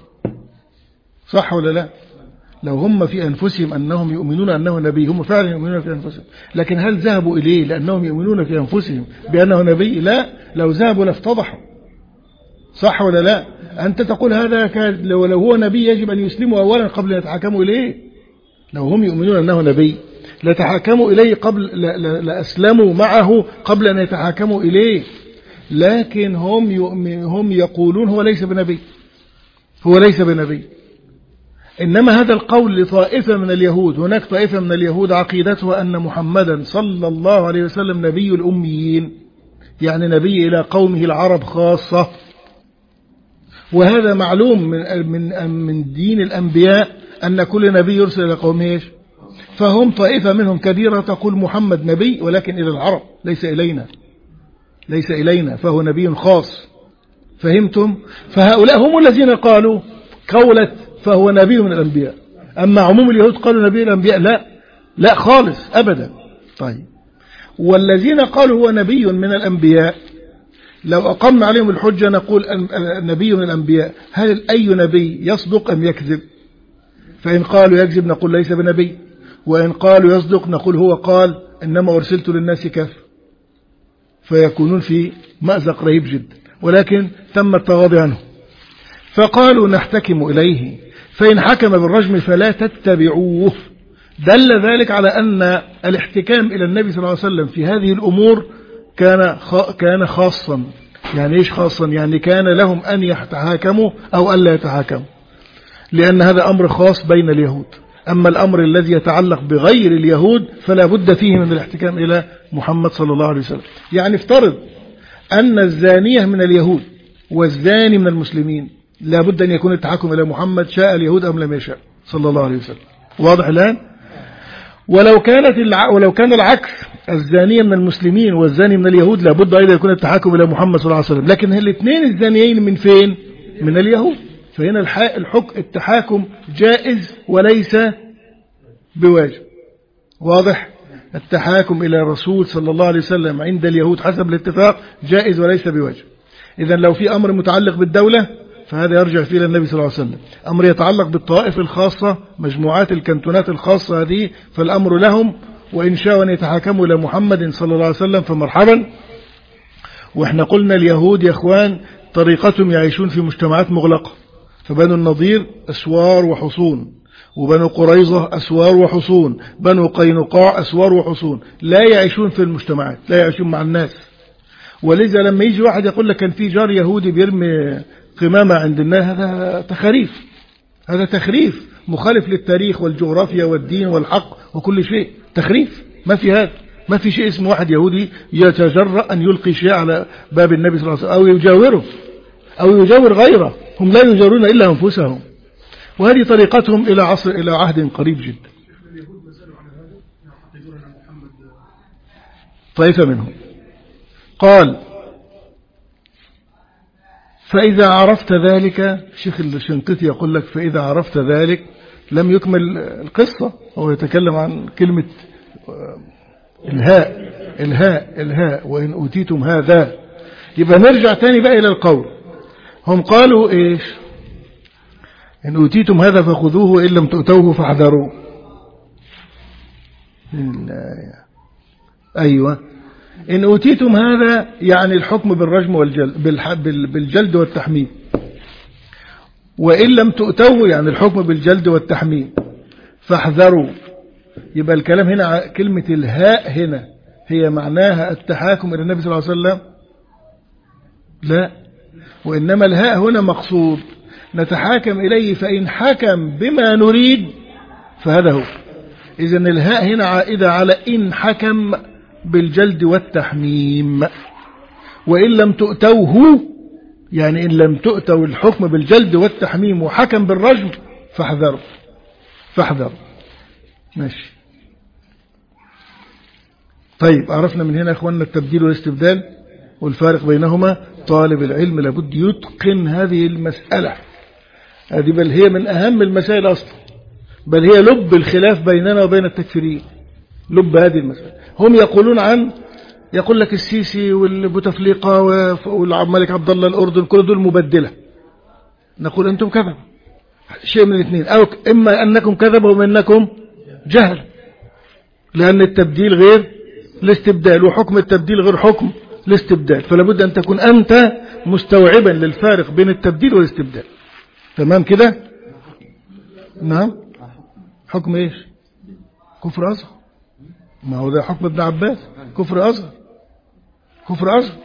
صح ولا لا؟ لو هم في أنفسهم أنهم يؤمنون أنه نبي، هم فعلا يؤمنون في أنفسهم، لكن هل ذهبوا إليه لأنهم يؤمنون في أنفسهم بأنه نبي؟ لا، لو ذهبوا لافتضحوا، صح ولا لا؟ أنت تقول هذا لو هو نبي يجب أن يسلموا أولا قبل أن يتحاكموا إليه. لو هم يؤمنون أنه نبي لتحاكموا إليه قبل، لأسلموا معه قبل أن يتحاكموا إليه، لكن هم هم يقولون هو ليس بنبي، هو ليس بنبي. إنما هذا القول لطائفة من اليهود، هناك طائفة من اليهود عقيدتها أن محمدا صلى الله عليه وسلم نبي الأميين، يعني نبي إلى قومه العرب خاصة، وهذا معلوم من من من دين الأنبياء أن كل نبي يرسل إلى قومه، فهم طائفة منهم كبيرة تقول محمد نبي ولكن إلى العرب، ليس إلينا، ليس إلينا، فهو نبي خاص. فهمتم؟ فهؤلاء هم الذين قالوا قولة فهو نبي من الأنبياء. أما عموم اليهود قالوا نبي الأنبياء، لا لا خالص أبدا. طيب، والذين قالوا هو نبي من الأنبياء لو أقمنا عليهم الحجة نقول نبي من الأنبياء، هل أي نبي يصدق أم يكذب؟ فإن قالوا يكذب نقول ليس بنبي، وإن قالوا يصدق نقول هو قال إنما أرسلت للناس كافة، فيكونون في مأزق رهيب جدا، ولكن تم التغاضي عنه. فقالوا نحتكم إليه فإن حكم بالرجم فلا تتبعوه. دل ذلك على أن الاحتكام إلى النبي صلى الله عليه وسلم في هذه الأمور كان كان خاصا. يعني إيش خاصا؟ يعني كان لهم أن يتحاكموا أو ألا يتحاكموا، لأن هذا أمر خاص بين اليهود. أما الأمر الذي يتعلق بغير اليهود فلا بد فيه من الاحتكام إلى محمد صلى الله عليه وسلم. يعني افترض أن الزانية من اليهود والزاني من المسلمين، لا بد أن يكون التحاكم إلى محمد شاء اليهود أم لم يشاء صلى الله عليه وسلم. واضح الآن؟ ولو كانت الع... ولو كان العكس، الزانية من المسلمين والزاني من اليهود، لا بد أيضا يكون التحاكم إلى محمد صلى الله عليه وسلم، لكن الاثنين الزانيين من فين؟ من اليهود، فهنا الحكم التحاكم جائز وليس بواجب. واضح؟ التحاكم إلى الرسول صلى الله عليه وسلم عند اليهود حسب الاتفاق جائز وليس بواجب. إذا لو في أمر متعلق بالدولة فهذا يرجع فيه للنبي صلى الله عليه وسلم. أمر يتعلق بالطوائف الخاصة، مجموعات الكنتونات الخاصة هذه، فالأمر لهم، وإن شاءوا أن يتحاكموا إلى محمد صلى الله عليه وسلم فمرحبا. وإحنا قلنا اليهود يا إخوان طريقتهم يعيشون في مجتمعات مغلقة، فبنو النضير أسوار وحصون، وبنو قريظة أسوار وحصون، بنو قينقاع أسوار وحصون، لا يعيشون في المجتمعات، لا يعيشون مع الناس. ولذا لما يجي واحد يقول لك كان في جار يهودي بيرمي قمامة عند الناس، هذا تخريف، هذا تخريف مخالف للتاريخ والجغرافيا والدين والحق وكل شيء، تخريف. ما في هذا، ما في شيء اسمه واحد يهودي يتجرأ أن يلقي شيء على باب النبي صلى الله عليه وسلم أو يجاوره أو يجاور غيره. هم لا يجاورون إلا أنفسهم، وهذه طريقتهم إلى عصر إلى عهد قريب جدا. طائفة منهم قال فإذا عرفت ذلك، شيخ الشنقيطي يقول لك فإذا عرفت ذلك لم يكمل القصة، هو يتكلم عن كلمة الهاء الهاء الهاء وإن أوتيتم هذا. يبقى نرجع تاني بقى إلى القول. هم قالوا إيش؟ إن أوتيتم هذا فخذوه وإن لم تؤتوه فاحذروه. أيوة، إن أوتيتم هذا يعني الحكم بالرجم والجلد، بالجلد والتحميم، وإن لم تؤتوه يعني الحكم بالجلد والتحميم فاحذروا. يبقى الكلام هنا كلمة الهاء هنا هي معناها التحاكم إلى النبي صلى الله عليه وسلم؟ لا، وإنما الهاء هنا مقصود نتحاكم إليه فإن حكم بما نريد فهذا هو. إذن الهاء هنا عائدة على إن حكم بالجلد والتحميم، وإن لم تؤتوه يعني إن لم تؤتوا الحكم بالجلد والتحميم وحكم بالرجم فاحذروا فاحذروا. ماشي. طيب عرفنا من هنا يا اخواننا التبديل والاستبدال والفارق بينهما. طالب العلم لابد يتقن هذه المسألة، هذه بل هي من أهم المسائل أصلا، بل هي لب الخلاف بيننا وبين التكفيريين، لب هذه المسألة. هم يقولون عن يقول لك السيسي والبوتفليقة والملك عبد الله الأردن كل دول مبدلة، نقول أنتم كذب، شيء من الاثنين، أو إما أنكم كذبوا وإنكم جهل، لأن التبديل غير الاستبدال وحكم التبديل غير حكم الاستبدال، فلا بد أن تكون أنت مستوعبا للفارق بين التبديل والاستبدال. تمام كده؟ نعم. حكم إيش؟ كفر أصغر. ما هو ده حكم ابن عباس، كفر أصغر، كفر أصغر.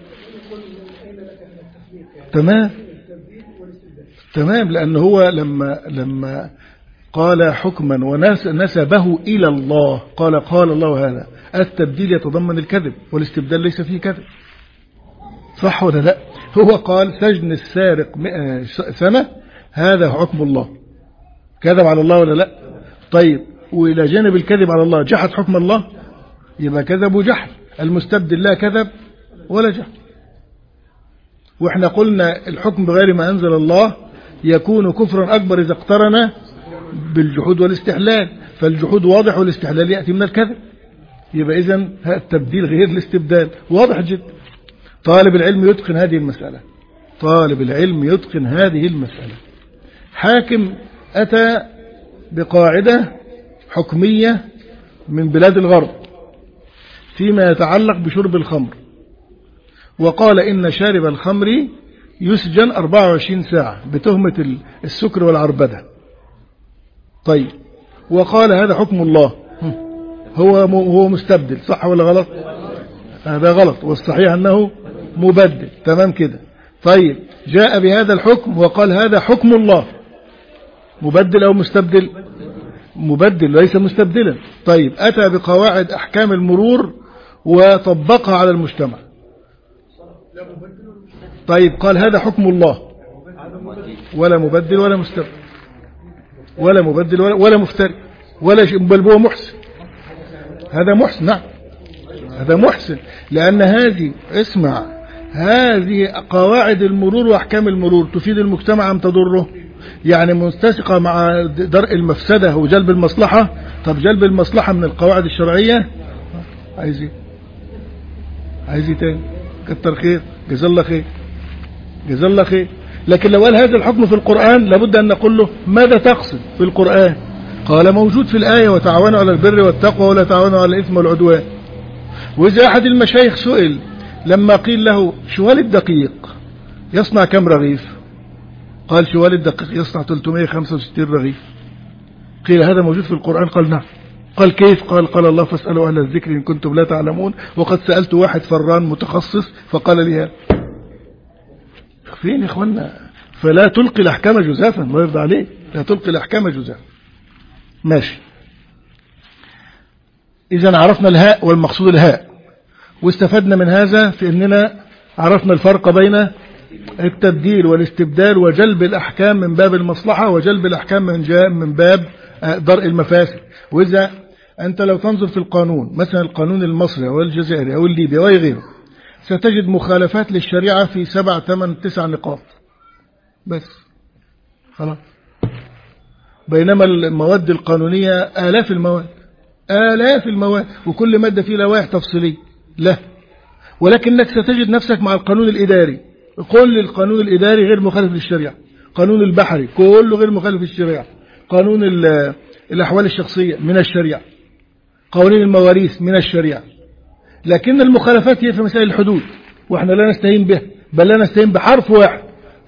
تمام تمام، لأن هو لما لما قال حكما ونسبه إلى الله قال قال الله هذا، التبديل يتضمن الكذب والاستبدال ليس فيه كذب، صح ولا لا؟ هو قال سجن السارق سنة، هذا حكم الله، كذب على الله ولا لا؟ طيب وإلى جانب الكذب على الله جحد حكم الله، يبقى كذب وجحد. المستبدل لا كذب ولا جحد. وإحنا قلنا الحكم بغير ما أنزل الله يكون كفرا أكبر إذا اقترن بالجحود والاستحلال، فالجحود واضح والاستحلال يأتي من الكذب، يبقى إذن التبديل غير الاستبدال، واضح جدا. طالب العلم يتقن هذه المسألة، طالب العلم يتقن هذه المسألة. حاكم أتى بقاعدة حكمية من بلاد الغرب فيما يتعلق بشرب الخمر، وقال إن شارب الخمر يسجن أربعة وعشرين ساعة بتهمة السكر والعربدة. طيب وقال هذا حكم الله، هو هو مستبدل، صح ولا غلط؟ هذا غلط، والصحيح أنه مبدل. تمام كده. طيب جاء بهذا الحكم وقال هذا حكم الله، مبدل أو مستبدل؟ مبدل ليس مستبدلا. طيب أتى بقواعد أحكام المرور وطبقها على المجتمع. طيب قال هذا حكم الله، ولا مبدل ولا مستبدل ولا مبدل ولا, ولا مفتري ولا شيء، بل هو محسن. هذا محسن، نعم هذا محسن، لأن هذه اسمع هذه قواعد المرور وأحكام المرور تفيد المجتمع أم تضره؟ يعني متسقة مع درء المفسدة وجلب المصلحة. طب جلب المصلحة من القواعد الشرعية، عايز ايه عايز ايه تاني؟ كتر خير، جزا الله خير جزا الله خير. لكن لو قال هذا الحكم في القرآن لابد أن نقول له ماذا تقصد في القرآن؟ قال موجود في الآية وتعاونوا على البر والتقوى ولا تعاونوا على الإثم والعدوان. وإذا أحد المشايخ سئل لما قيل له شوال الدقيق يصنع كم رغيف؟ قال شوال الدقيق يصنع ثلاثمائة وخمسة وستين رغيف. قيل هذا موجود في القرآن؟ قال نعم. قال كيف؟ قال قال الله فاسألوا أهل الذكر إن كنتم لا تعلمون، وقد سألت واحد فران متخصص فقال لي هذا. فين يا إخوانا؟ فلا تلقي الأحكام جزافا، الله يرضى عليك، لا تلقي الأحكام جزافا. ماشي. إذن عرفنا الهاء والمقصود الهاء، واستفدنا من هذا في أننا عرفنا الفرق بين التبديل والاستبدال وجلب الأحكام من باب المصلحة وجلب الأحكام من جاء من باب درء المفاسد. وإذا أنت لو تنظر في القانون مثلا القانون المصري أو الجزائري أو الليبي أو غيره ستجد مخالفات للشريعة في سبع ثمان تسع نقاط بس، خلاص. بينما المواد القانونية آلاف المواد آلاف المواد، وكل مادة فيه لوائح تفصيلية لا، ولكنك ستجد نفسك مع القانون الإداري، كل القانون الإداري غير مخالف للشريعة، قانون البحري كله غير مخالف للشريعة، قانون الأحوال الشخصية من الشريعة، قوانين المواريث من الشريعة. لكن المخالفات هي في مسائل الحدود، وإحنا لا نستهين بها، بل لا نستهين بحرف واحد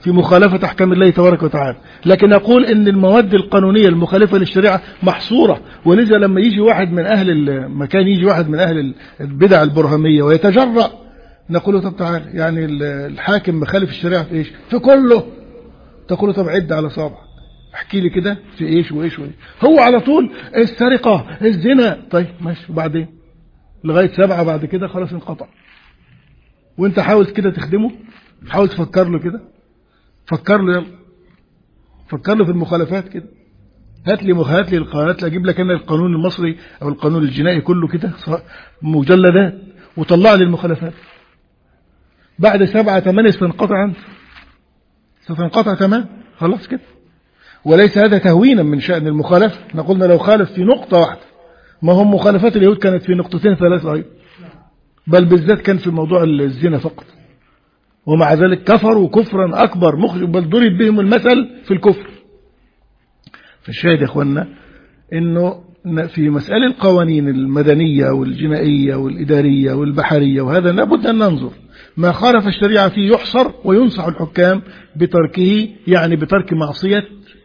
في مخالفة أحكام الله تبارك وتعالى. لكن أقول إن المواد القانونية المخالفة للشريعة محصورة، ولذا لما يجي واحد من أهل المكان، يجي واحد من أهل البدع البرهمية ويتجرأ، نقول له طب تعال، يعني الحاكم مخالف الشريعة في إيش؟ في كله. تقول له طب عد على صابعك، احكي لي كده في إيش وإيش وإيش. هو على طول السرقة، الزنا، طيب ماشي، وبعدين لغاية سبعة، بعد كده خلاص انقطع. وانت حاول كده تخدمه، حاول تفكر له كده، فكر له، يلا فكر له في المخالفات كده. هات لي هات لي القانونات، اجيب لك انا القانون المصري او القانون الجنائي كله كده مجلدات، وطلع لي المخالفات. بعد سبعة ثمانية ستنقطع انت، ستنقطع تمام، خلاص كده. وليس هذا تهوينا من شأن المخالفة، احنا قلنا لو خالف في نقطة واحدة، ما هم مخالفات اليهود كانت في نقطتين ثلاثة أيضا، بل بالذات كان في موضوع الزنا فقط، ومع ذلك كفروا كفرا أكبر مخرج، بل ضرب بهم المثل في الكفر. فالشاهد يا أخوانا إنه في مسألة القوانين المدنية والجنائية والإدارية والبحرية وهذا لابد أن ننظر، ما خالف الشريعة فيه يحصر، وينصح الحكام بتركه، يعني بترك معصية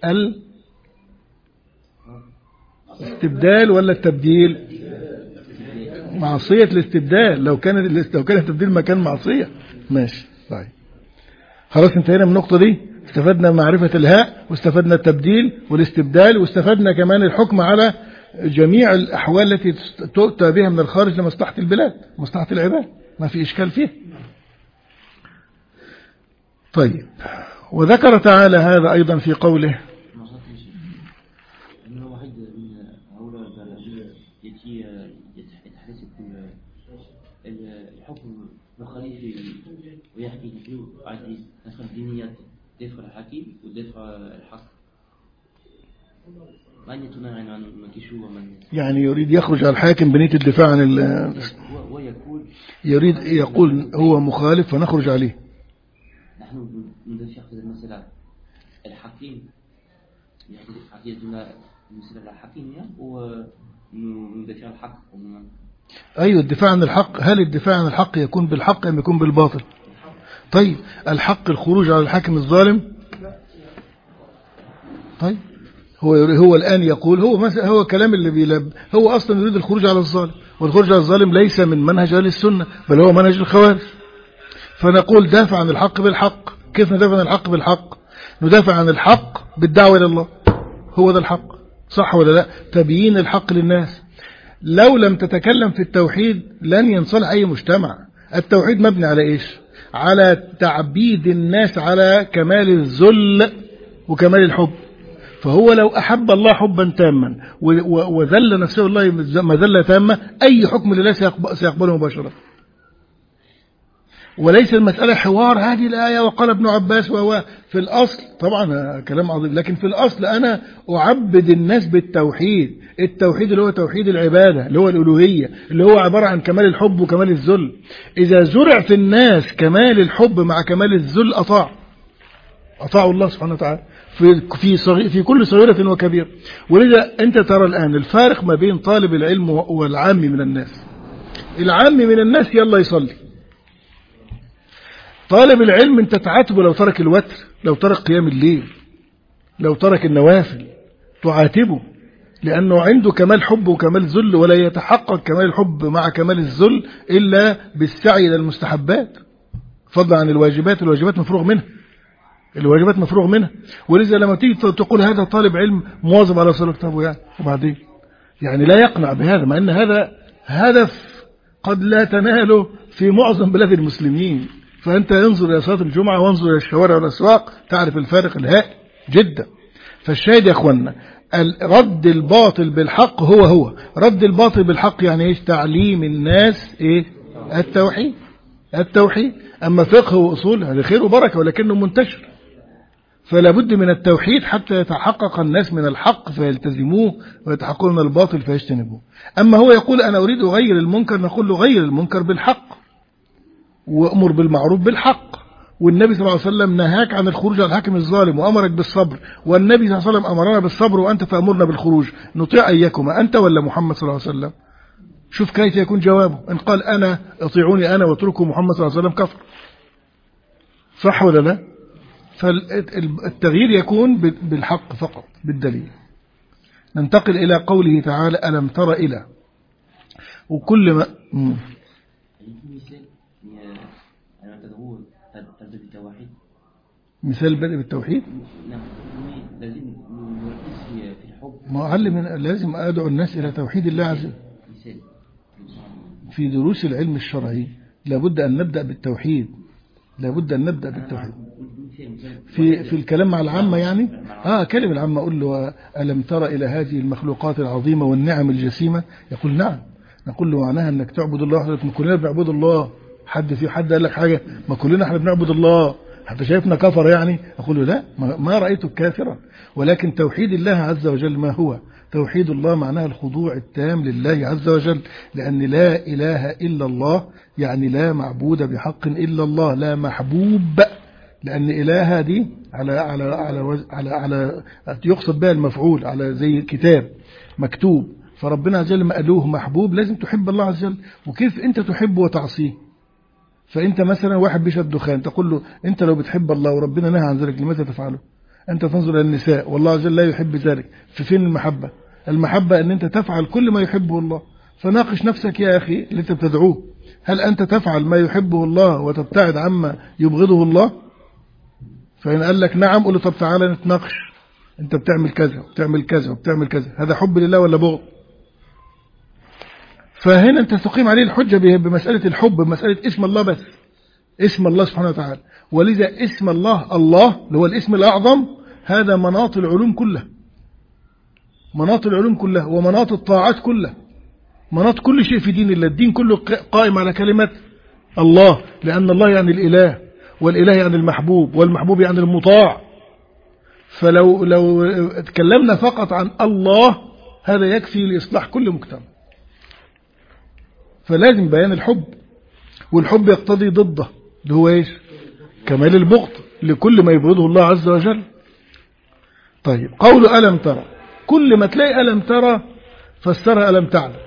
الاستبدال ولا التبديل، معصية الاستبدال. لو كان لو كان التبديل مكان معصية ماشي. طيب خلاص انتهينا من النقطة دي، استفدنا معرفة الهاء، واستفدنا التبديل والاستبدال، واستفدنا كمان الحكم على جميع الأحوال التي تؤتى بها من الخارج لمصلحة البلاد، مصلحة العباد، ما في إشكال فيه. طيب، وذكر تعالى هذا أيضا في قوله:
الحكم مخالف ويحكي فيه عديد نفس الدينيات، دفع الحكيم ودفع الحق.
يعني يريد يخرج على الحاكم بنية الدفاع عن ال يريد يقول هو مخالف فنخرج عليه.
نحن ندافع في المسألة الحكيم، عقيدتنا المسألة الحكيمية وندافع الحق.
أيوة، الدفاع عن الحق. هل الدفاع عن الحق يكون بالحق أم يكون بالباطل؟ طيب الحق الخروج على الحاكم الظالم. طيب هو هو الآن يقول هو مثلا هو كلام اللي بيلب هو أصلا يريد الخروج على الظالم، والخروج على الظالم ليس من منهج أهل السنة، بل هو منهج الخوارج. فنقول دافع عن الحق بالحق. كيف ندافع عن الحق بالحق؟ ندافع عن الحق بالدعوة إلى الله، هو ده الحق، صح ولا لا؟ تبيين الحق للناس. لو لم تتكلم في التوحيد لن ينصلح أي مجتمع. التوحيد مبني على إيش؟ على تعبيد الناس على كمال الذل وكمال الحب. فهو لو أحب الله حبا تاما وذل نفسه الله مذلة تامة، أي حكم لله سيقبله مباشرة. وليس المسألة حوار هذه الآية وقال ابن عباس وهو في الأصل، طبعا كلام عظيم، لكن في الأصل أنا أعبد الناس بالتوحيد. التوحيد اللي هو توحيد العبادة، اللي هو الألوهية، اللي هو عبارة عن كمال الحب وكمال الذل. إذا زرع في الناس كمال الحب مع كمال الذل أطاع أطاعوا الله سبحانه وتعالى في في صغير في كل صغيرة وكبيرة. ولذا أنت ترى الآن الفارق ما بين طالب العلم والعام من الناس. العام من الناس يلا يصلي. طالب العلم انت تعاتبه لو ترك الوتر، لو ترك قيام الليل، لو ترك النوافل، تعاتبه لأنه عنده كمال حب وكمال ذل، ولا يتحقق كمال الحب مع كمال الذل إلا بالسعي إلى المستحبات، فضلا عن الواجبات. الواجبات مفروغ منها، الواجبات مفروغ منها. ولذا لما تيجي تقول هذا طالب علم مواظب على صلاة كتابه، يعني وبعدين يعني لا يقنع بهذا، مع أن هذا هدف قد لا تناله في معظم بلاد المسلمين. فأنت انظر إلى صلاة الجمعة وانظر إلى الشوارع والأسواق تعرف الفارق الهائل جدا. فالشاهد يا أخوانا، رد الباطل بالحق هو هو رد الباطل بالحق. يعني إيش؟ تعليم الناس إيه؟ التوحيد. التوحيد. أما فقه وأصول هذا خير وبركة، ولكنه منتشر، فلا بد من التوحيد حتى يتحقق الناس من الحق فيلتزموه، ويتحققون من الباطل فيجتنبوه. أما هو يقول أنا أريد أغير المنكر، نقول له غير المنكر بالحق، وأمر بالمعروف بالحق. والنبي صلى الله عليه وسلم نهاك عن الخروج على الحاكم الظالم وأمرك بالصبر، والنبي صلى الله عليه وسلم أمرنا بالصبر وأنت تأمرنا بالخروج. نطيع أيكما، أنت ولا محمد صلى الله عليه وسلم؟ شوف كيف يكون جوابه. إن قال أنا اطيعوني أنا واتركوا محمد صلى الله عليه وسلم كفر، صح ولا لا؟ فالتغيير يكون بالحق فقط بالدليل. ننتقل إلى قوله تعالى ألم تر إلى، وكل ما مم. مثال بدء بالتوحيد.
لازم نركز في الحب.
ما علم لازم أدعو الناس إلى توحيد الله عز وجل. في دروس العلم الشرعي لابد أن نبدأ بالتوحيد، لابد أن نبدأ بالتوحيد. في في الكلام مع العامة يعني آه كلمة العامة أقول له ألم ترى إلى هذه المخلوقات العظيمة والنعم الجسيمة؟ يقول نعم. نقول له معناها أنك تعبد الله وحده. ما كلنا بنعبد الله، حد في حد قال لك حاجة؟ ما كلنا احنا بنعبد الله، حتى شايفنا كفر يعني؟ أقول له لا، ما رأيته كافرا، ولكن توحيد الله عز وجل ما هو؟ توحيد الله معناها الخضوع التام لله عز وجل، لأن لا إله إلا الله يعني لا معبود بحق إلا الله، لا محبوب، لأن إله دي على على على على على يقصد بها المفعول، على زي كتاب مكتوب. فربنا عز وجل ما قالوه محبوب لازم تحب الله عز وجل. وكيف أنت تحب وتعصيه؟ فأنت مثلا واحد بيشرب دخان تقول له أنت لو بتحب الله وربنا نهى عن ذلك لماذا تفعله؟ أنت تنظر إلى النساء والله عز وجل لا يحب ذلك، ففين المحبة؟ المحبة أن أنت تفعل كل ما يحبه الله. فناقش نفسك يا أخي اللي أنت بتدعوه، هل أنت تفعل ما يحبه الله وتبتعد عما يبغضه الله؟ فإن قال لك نعم قل له طب تعالى نتناقش، أنت بتعمل كذا وبتعمل كذا وبتعمل كذا، هذا حب لله ولا بغض؟ فهنا أنت تقيم عليه الحجة بمسألة الحب، بمسألة اسم الله بس، اسم الله سبحانه وتعالى. ولذا اسم الله الله اللي هو الاسم الأعظم هذا مناط العلوم كلها، مناط العلوم كلها ومناط الطاعات كلها، مناط كل شيء في دين الله. الدين كله قائم على كلمة الله، لأن الله يعني الإله، والإله يعني المحبوب، والمحبوب يعني المطاع. فلو لو تكلمنا فقط عن الله هذا يكفي لإصلاح كل مجتمع. فلازم بيان الحب، والحب يقتضي ضده اللي هو ايش؟ كمال البغض لكل ما يبغضه الله عز وجل. طيب قول ألم ترى، كل ما تلاقي ألم ترى فسرها ألم تعلم.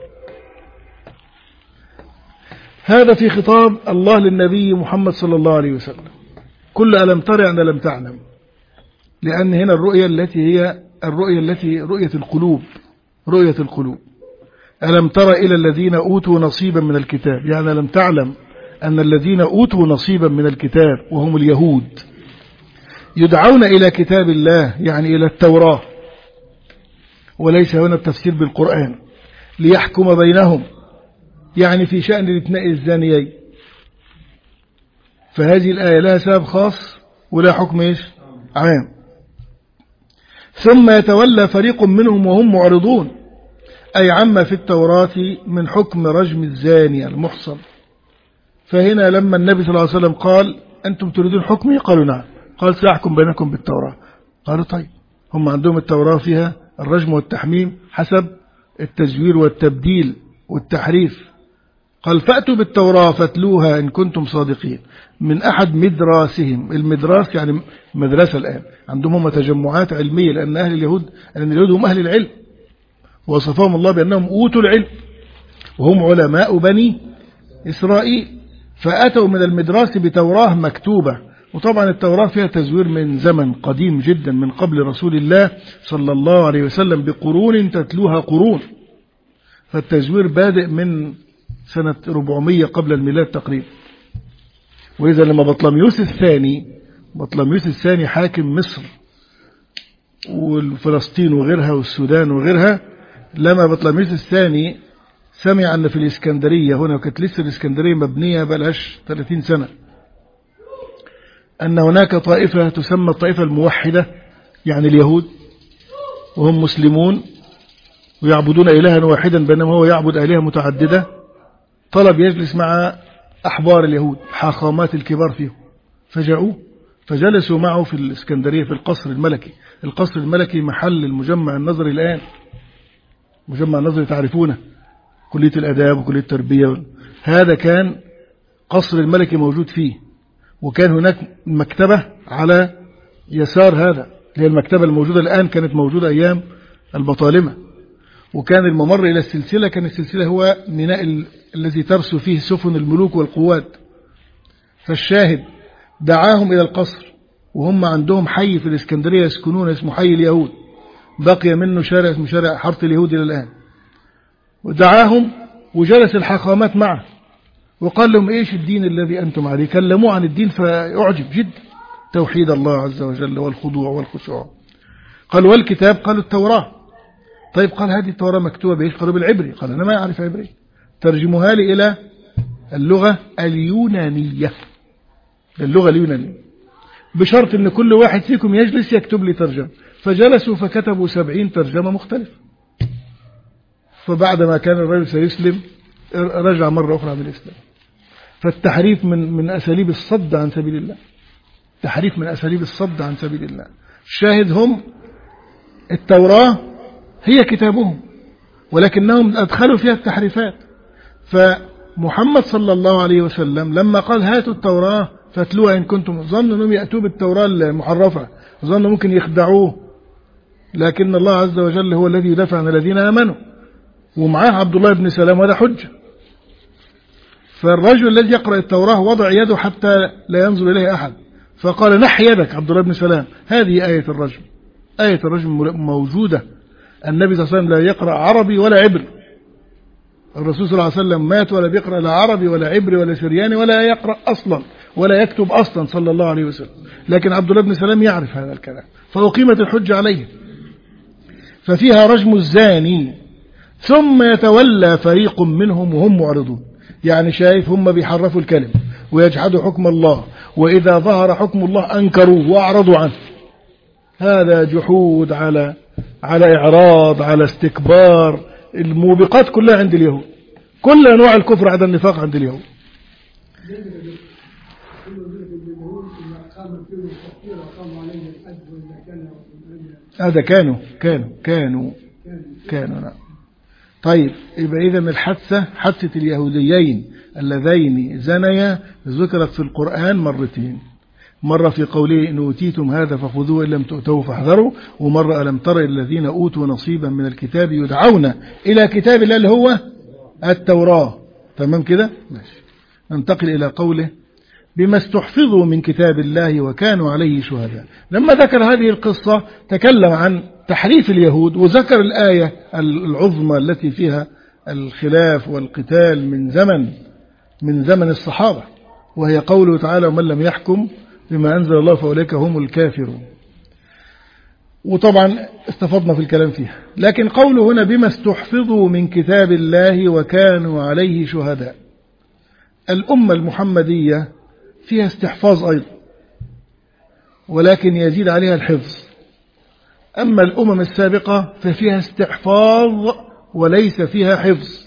هذا في خطاب الله للنبي محمد صلى الله عليه وسلم. كل ألم ترى يعني ألم تعلم، لأن هنا الرؤية التي هي الرؤية التي رؤية القلوب، رؤية القلوب. ألم ترى إلى الذين أوتوا نصيبا من الكتاب، يعني ألم تعلم أن الذين أوتوا نصيبا من الكتاب وهم اليهود يدعون إلى كتاب الله يعني إلى التوراة، وليس هنا التفسير بالقرآن، ليحكم بينهم يعني في شأن الاثنين الزانيين. فهذه الآية لها سبب خاص ولا حكم إيش؟ عام. ثم يتولى فريق منهم وهم معرضون، أي عما في التوراة من حكم رجم الزاني المحصن. فهنا لما النبي صلى الله عليه وسلم قال أنتم تريدون حكمي؟ قالوا نعم. قال سأحكم بينكم بالتوراة. قالوا طيب، هم عندهم التوراة فيها الرجم والتحميم حسب التزوير والتبديل والتحريف. قال فأتوا بالتوراة فاتلوها إن كنتم صادقين من أحد مدراسهم. المدراس يعني مدرسة الآن عندهم هم تجمعات علمية، لأن أهل اليهود لأن اليهود هم أهل العلم، وصفهم الله بأنهم أوتوا العلم وهم علماء بني إسرائيل. فأتوا من المدراس بتوراة مكتوبة، وطبعا التوراة فيها تزوير من زمن قديم جدا من قبل رسول الله صلى الله عليه وسلم بقرون تتلوها قرون. فالتزوير بادئ من سنة أربعمية قبل الميلاد تقريبا. وإذا لما بطلميوس الثاني بطلميوس الثاني حاكم مصر والفلسطين وغيرها والسودان وغيرها، لما بطلميوس الثاني سمع أن في الإسكندرية هنا، وكانت لسه الإسكندرية مبنية بلهاش ثلاثين سنة، أن هناك طائفة تسمى الطائفة الموحدة يعني اليهود، وهم مسلمون ويعبدون إلها واحدا بينما هو يعبد آلهة متعددة. طلب يجلس مع أحبار اليهود حاخامات الكبار فيهم، فجاءوه فجلسوا معه في الإسكندرية في القصر الملكي. القصر الملكي محل المجمع النظري الآن، مجمع النظري تعرفونه، كلية الأداب وكلية التربية. هذا كان قصر الملكي موجود فيه، وكان هناك مكتبة على يسار هذا، هي المكتبة الموجودة الآن كانت موجودة أيام البطالمة. وكان الممر إلى السلسلة، كان السلسلة هو ميناء الذي ترسو فيه سفن الملوك والقوات. فالشاهد دعاهم إلى القصر وهم عندهم حي في الإسكندرية يسكنون اسمه حي اليهود، بقي منه شارع اسمه شارع حارة اليهود إلى الآن. ودعاهم وجلس الحاخامات معه وقال لهم إيش الدين الذي أنتم عليه، كلموا عن الدين فيعجب جدا، توحيد الله عز وجل والخضوع والخشوع. قال والكتاب، قالوا التوراة. طيب قال هذه التوراة مكتوبة بإيش؟ قالوا بالعبري. قال أنا ما أعرف عبري، ترجموها لي إلى اللغة اليونانية، اللغة اليونانية، بشرط أن كل واحد فيكم يجلس يكتب لي ترجمة. فجلسوا فكتبوا سبعين ترجمة مختلفة. فبعد ما كان الرجل سيسلم رجع مرة أخرى عن الإسلام. فالتحريف من من أساليب الصد عن سبيل الله، تحريف من أساليب الصد عن سبيل الله. الشاهد هم التوراة هي كتابهم، ولكنهم أدخلوا فيها التحريفات. فمحمد صلى الله عليه وسلم لما قال هاتوا التوراة فاتلوها إن كنتم، ظنوا أنهم يأتوا بالتوراة المحرفة، ظنوا ممكن يخدعوه، لكن الله عز وجل هو الذي يدافع عن الذين آمنوا، ومعاه عبد الله بن سلام وهذا حجة. فالرجل الذي يقرأ التوراة وضع يده حتى لا ينظر إليه أحد، فقال نح يدك عبد الله بن سلام، هذه آية الرجم. آية الرجم موجودة. النبي صلى الله عليه وسلم لا يقرأ عربي ولا عبري، الرسول صلى الله عليه وسلم مات ولا بيقرأ لا عربي ولا عبري ولا سرياني ولا يقرأ أصلا ولا يكتب أصلا صلى الله عليه وسلم، لكن عبد الله بن سلام يعرف هذا الكلام، فأقيمت الحجة عليه. ففيها رجم الزاني ثم يتولى فريق منهم وهم معرضون، يعني شايف هم بيحرفوا الكلمة ويجحدوا حكم الله، وإذا ظهر حكم الله أنكروه وأعرضوا عنه. هذا جحود على على إعراض على استكبار، الموبقات كلها عند اليهود، كل أنواع الكفر عند النفاق عند اليهود. هذا كانوا كانوا كانوا كانوا نعم. طيب يبقى إذن الحادثة حادثة اليهوديين اللذين زنيا ذكرت في القرآن مرتين، مرة في قوله إن أوتيتم هذا فخذوه إن لم تؤتوه فاحذروا، ومرة ألم تر الذين أوتوا نصيبا من الكتاب يدعون إلى كتاب الله اللي هو التوراة. تمام كده؟ ماشي. ننتقل إلى قوله بما استحفظوا من كتاب الله وكانوا عليه شهداء. لما ذكر هذه القصة تكلم عن تحريف اليهود، وذكر الآية العظمى التي فيها الخلاف والقتال من زمن من زمن الصحابة، وهي قوله تعالى ومن لم يحكم بما أنزل الله فأولئك هم الكافرون. وطبعا استفضنا في الكلام فيها، لكن قوله هنا بما استحفظوا من كتاب الله وكانوا عليه شهداء. الأمة المحمدية فيها استحفاظ أيضا، ولكن يزيد عليها الحفظ. أما الأمم السابقة ففيها استحفاظ وليس فيها حفظ،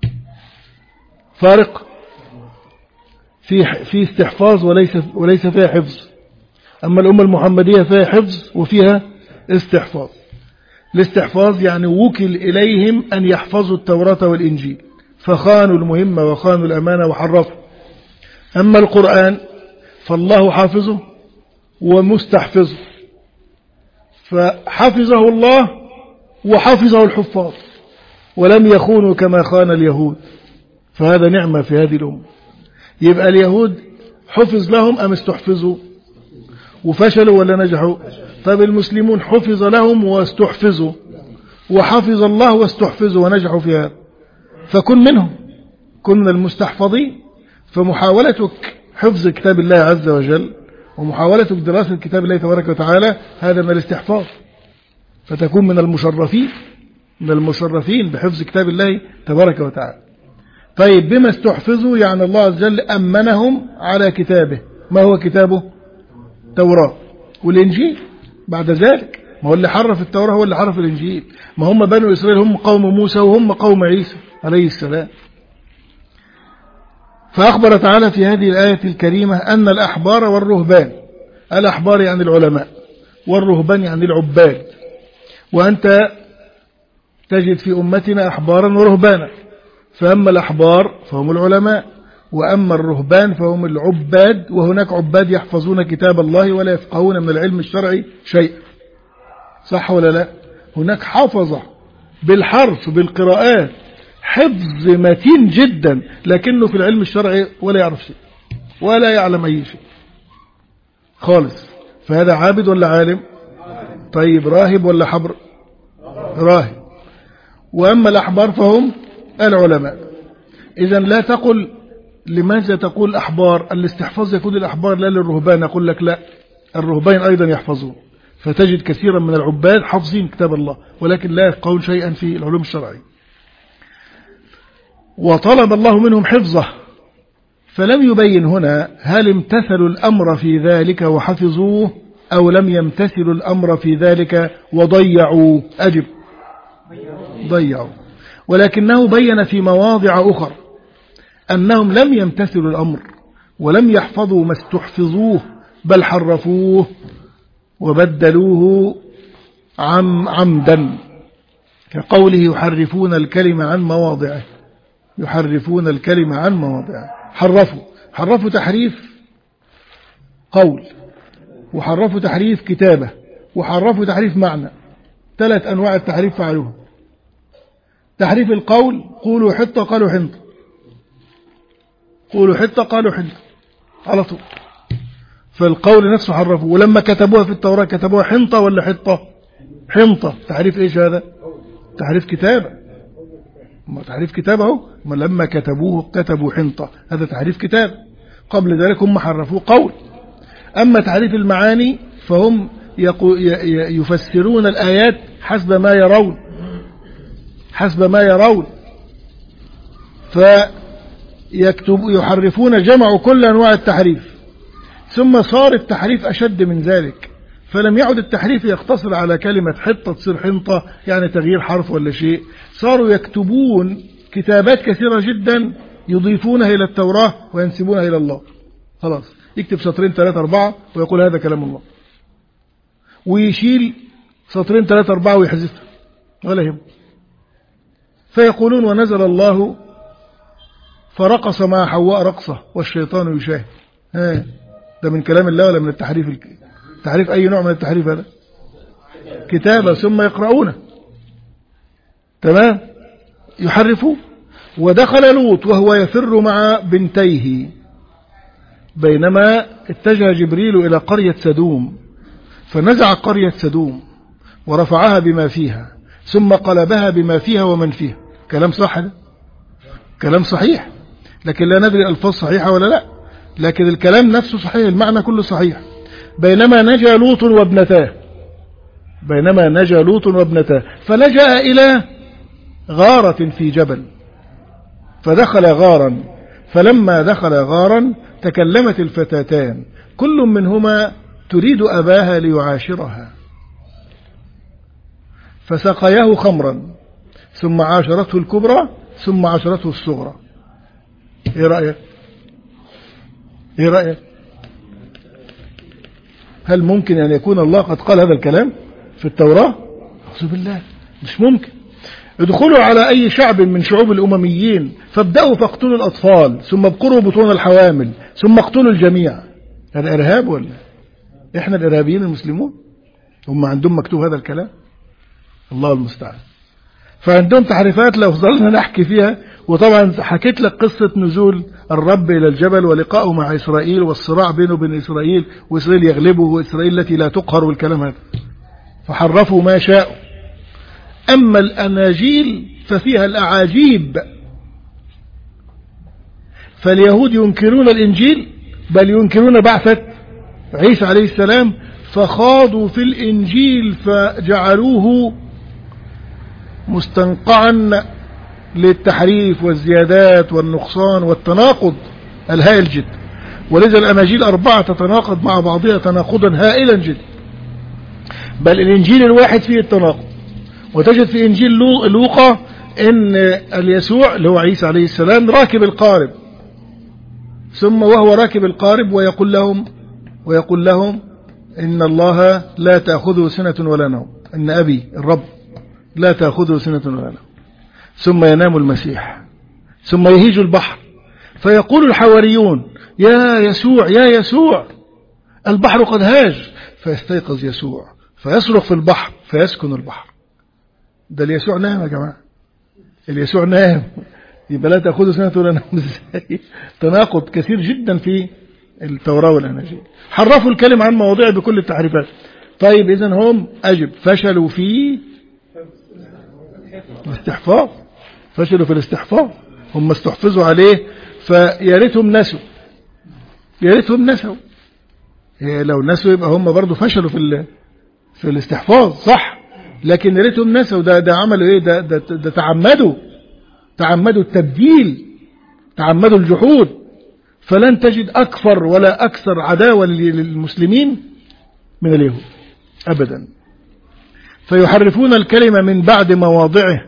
فارق في في استحفاظ وليس وليس فيها حفظ. أما الأمة المحمدية فيها حفظ وفيها استحفاظ. الاستحفاظ يعني وكل إليهم أن يحفظوا التوراة والإنجيل، فخانوا المهمة وخانوا الأمانة وحرفوا. أما القرآن فالله حافظه ومستحفظه، فحفظه الله وحفظه الحفاظ ولم يخونوا كما خان اليهود، فهذا نعمة في هذه الأمة. يبقى اليهود حفظ لهم أم استحفظوا وفشلوا ولا نجحوا؟ طيب المسلمون حفظ لهم واستحفظوا، وحفظ الله واستحفظوا ونجحوا في هذا، فكن منهم، كن من المستحفظين. فمحاولتك حفظ كتاب الله عز وجل ومحاولتك دراسة كتاب الله تبارك وتعالى هذا من الاستحفاظ، فتكون من المشرفين من المشرفين بحفظ كتاب الله تبارك وتعالى. طيب بما استحفظوا يعني الله عز وجل أمنهم على كتابه. ما هو كتابه؟ توراة والإنجيل. بعد ذلك ما هو اللي حرف التوراة هو اللي حرف الإنجيل، ما هم بنو إسرائيل هم قوم موسى وهم قوم عيسى عليه السلام. فأخبر تعالى في هذه الآية الكريمة أن الأحبار والرهبان، الأحبار يعني العلماء والرهبان يعني العباد، وأنت تجد في أمتنا أحبارا ورهبانا، فأما الأحبار فهم العلماء، وأما الرهبان فهم العباد، وهناك عباد يحفظون كتاب الله ولا يفقهون من العلم الشرعي شيء، صح ولا لا؟ هناك حفظة بالحرف بالقراءات حفظ متين جدا، لكنه في العلم الشرعي ولا يعرف شيء ولا يعلم أي شيء خالص. فهذا عابد ولا عالم؟ طيب راهب ولا حبر؟ راهب. وأما الأحبار فهم العلماء. إذن لا تقل لماذا تقول أحبار؟ الاستحفاظ يكون الأحبار لا للرهبان. أقول لك لا، الرهبان أيضا يحفظون، فتجد كثيرا من العباد حافظين كتاب الله ولكن لا يفقهون شيئا في العلوم الشرعية. وطلب الله منهم حفظه، فلم يبين هنا هل امتثلوا الأمر في ذلك وحفظوه أو لم يمتثلوا الأمر في ذلك وضيعوا. أجب، ضيعوا. ولكنه بين في مواضع أخرى أنهم لم يمتثلوا الأمر ولم يحفظوا ما استحفظوه، بل حرفوه وبدلوه عم عمدا، كقوله يحرفون الكلمة عن مواضعه. يحرفون الكلمة عن مواضعه. حرفوا حرفوا تحريف قول، وحرفوا تحريف كتابة، وحرفوا تحريف معنى. ثلاث أنواع التحريف فعلوها. تحريف القول، قولوا حطة قالوا حنطة، قولوا حطة قالوا حنطة على طول. فالقول نفسه حرفوه. ولما كتبوها في التوراة كتبوها حنطة ولا حطة؟ حنطة. تحريف ايش هذا؟ تحريف كتابة. ما تحريف كتابة اهو. ما لما كتبوه كتبوا حنطة، هذا تحريف كتاب. قبل ذلك هم حرفوه قول. أما تحريف المعاني فهم يفسرون الآيات حسب ما يرون، حسب ما يرون، فيكتب يحرفون جمعوا كل أنواع التحريف. ثم صار التحريف أشد من ذلك، فلم يعد التحريف يقتصر على كلمة حطة تصير حنطة، يعني تغيير حرف ولا شيء. صاروا يكتبون كتابات كثيرة جدا يضيفونها إلى التوراة وينسبونها إلى الله. خلاص يكتب سطرين ثلاثة أربعة ويقول هذا كلام الله، ويشيل سطرين ثلاثة أربعة ويحذفها ولا يهم. فيقولون ونزل الله فرقص مع حواء رقصة والشيطان يشاهد. ها ده من كلام الله ولا من التحريف؟ التحريف أي نوع من التحريف هذا؟ كتابة ثم يقرؤونه. تمام. يحرفوا. ودخل لوط وهو يفر مع بنتيه، بينما اتجه جبريل إلى قرية سدوم، فنزع قرية سدوم ورفعها بما فيها ثم قلبها بما فيها ومن فيها. كلام صح ده؟ كلام صحيح، لكن لا ندري الفاظ صحيحة ولا لا، لكن الكلام نفسه صحيح، المعنى كله صحيح. بينما نجا لوط وابنتاه، بينما نجا لوط وابنتاه فلجأ إلى غارة في جبل، فدخل غارا، فلما دخل غارا تكلمت الفتاتان كل منهما تريد أباها ليعاشرها، فسقياه خمرا ثم عاشرته الكبرى ثم عاشرته الصغرى. ايه رأيك؟ ايه رأيك؟ هل ممكن أن يكون الله قد قال هذا الكلام في التوراة؟ أعوذ بالله، مش ممكن. ادخلوا على أي شعب من شعوب الأمميين فابدأوا فاقتلوا الأطفال ثم ابقروا بطون الحوامل ثم اقتلوا الجميع. هذا إرهاب ولا؟ إحنا الإرهابيين المسلمون هم عندهم مكتوب هذا الكلام؟ الله المستعان. فعندهم تحريفات لو فضلنا نحكي فيها. وطبعا حكيت لك قصة نزول الرب إلى الجبل ولقائه مع إسرائيل والصراع بينه وبين إسرائيل، وإسرائيل يغلبه وإسرائيل التي لا تقهر والكلام هذا، فحرفوا ما شاءوا. أما الأناجيل ففيها الأعاجيب، فاليهود ينكرون الإنجيل بل ينكرون بعثة عيسى عليه السلام، فخاضوا في الإنجيل فجعلوه مستنقعا للتحريف والزيادات والنقصان والتناقض الهائل جدا. ولذا الأناجيل أربعة تتناقض مع بعضها تناقضا هائلا جدا، بل الإنجيل الواحد فيه التناقض. وتجد في إنجيل لوقا إن اليسوع اللي هو عيسى عليه السلام راكب القارب، ثم وهو راكب القارب ويقول لهم ويقول لهم إن الله لا تأخذه سنة ولا نوم، إن أبي الرب لا تأخذه سنة ولا نوم. ثم ينام المسيح ثم يهيج البحر، فيقول الحواريون يا يسوع يا يسوع البحر قد هاج، فيستيقظ يسوع فيصرخ في البحر فيسكن البحر. ده اليسوع نام يا جماعة، اليسوع نام، يبقى لا تأخذه سنة ولا نوم ازاي؟ تناقض كثير جدا في التوراة والأناجيل، حرفوا الكلمة عن مواضيع بكل التحريفات. طيب إذن هم أجب فشلوا في الاستحفاظ، فشلوا في الاستحفاظ، هم استحفظوا عليه فياريتهم نسوا، ياريتهم نسوا. لو نسوا يبقى هم برضو فشلوا في في الاستحفاظ صح، لكن ياريتهم نسوا. ده ده عملوا ايه؟ ده ده, ده تعمدوا تعمدوا التبديل، تعمدوا الجحود. فلن تجد أكثر ولا أكثر عداوة للمسلمين من اليهود أبدا. فيحرفون الكلمة من بعد مواضعه.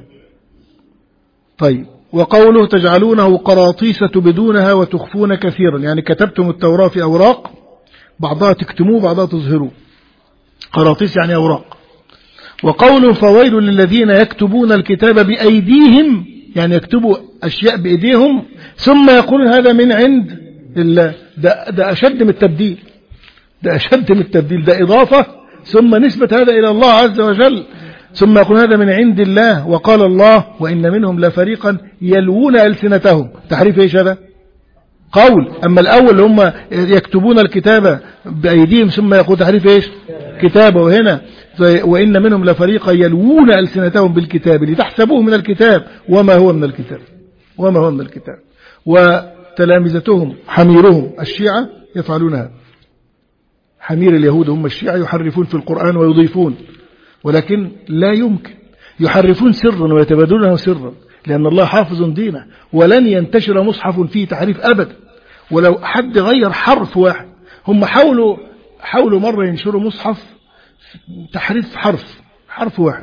طيب، وقوله تجعلونه قراطيس تبدونها وتخفون كثيرا، يعني كتبتم التوراة في أوراق، بعضها تكتموه بعضها تظهروه، قراطيس يعني أوراق. وقوله فويل للذين يكتبون الكتاب بأيديهم، يعني يكتبوا أشياء بأيديهم ثم يقولون هذا من عند الله. ده, ده أشد من التبديل، ده أشد من التبديل، ده إضافة ثم نسبة هذا إلى الله عز وجل، ثم يقول هذا من عند الله. وقال الله وإن منهم لفريقا يلوون ألسنتهم، تحريف إيش هذا؟ قول. أما الأول هم يكتبون الكتاب بأيديهم ثم يقول تحريف إيش؟ كتابه. وهنا وإن منهم لفريقا يلوون ألسنتهم بالكتاب لتحسبوه من الكتاب وما هو من الكتاب، وما هو من الكتاب. وتلامذتهم حميرهم الشيعة يفعلون هذا، حمير اليهود هم الشيعة، يحرفون في القرآن ويضيفون، ولكن لا يمكن، يحرفون سرا ويتبادلونه سرا، لأن الله حافظ دينه، ولن ينتشر مصحف فيه تحريف أبدا. ولو حد غير حرف واحد، هم حاولوا حاولوا مرة ينشروا مصحف تحريف حرف حرف واحد،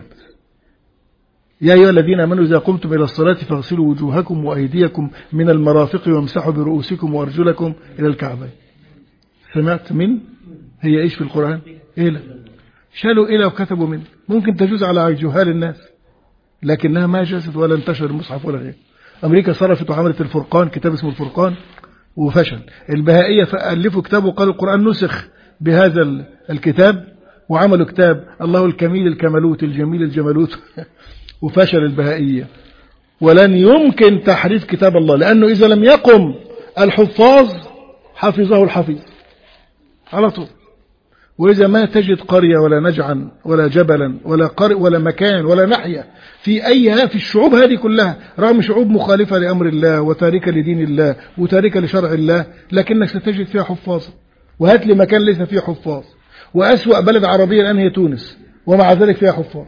يا أيها الذين آمنوا إذا قمتم إلى الصلاة فاغسلوا وجوهكم وأيديكم من المرافق وامسحوا برؤوسكم وأرجلكم إلى الكعبين. سمعت من هي إيش في القرآن؟ إيه لا شالوا إلى وكتبوا من، ممكن تجوز على جهال الناس، لكنها ما جازت ولا انتشر المصحف ولا غيره. أمريكا صرفت وعملت الفرقان، كتاب اسمه الفرقان، وفشل. البهائية فألفوا كتاب وقالوا القرآن نسخ بهذا الكتاب، وعملوا كتاب الله الكميل الكمالوت الجميل الجمالوت وفشل البهائية. ولن يمكن تحريف كتاب الله، لأنه إذا لم يقم الحفاظ حفظه الحفيظ على طول. وإذا ما تجد قرية ولا نجعا ولا جبلا ولا قرية ولا مكان ولا ناحية في أيها في الشعوب هذه كلها، رغم شعوب مخالفة لأمر الله وتاركة لدين الله وتاركة لشرع الله، لكنك ستجد فيها حفاظ. وهات لي مكان ليس فيه حفاظ، وأسوأ بلد عربية الآن هي تونس، ومع ذلك فيها حفاظ،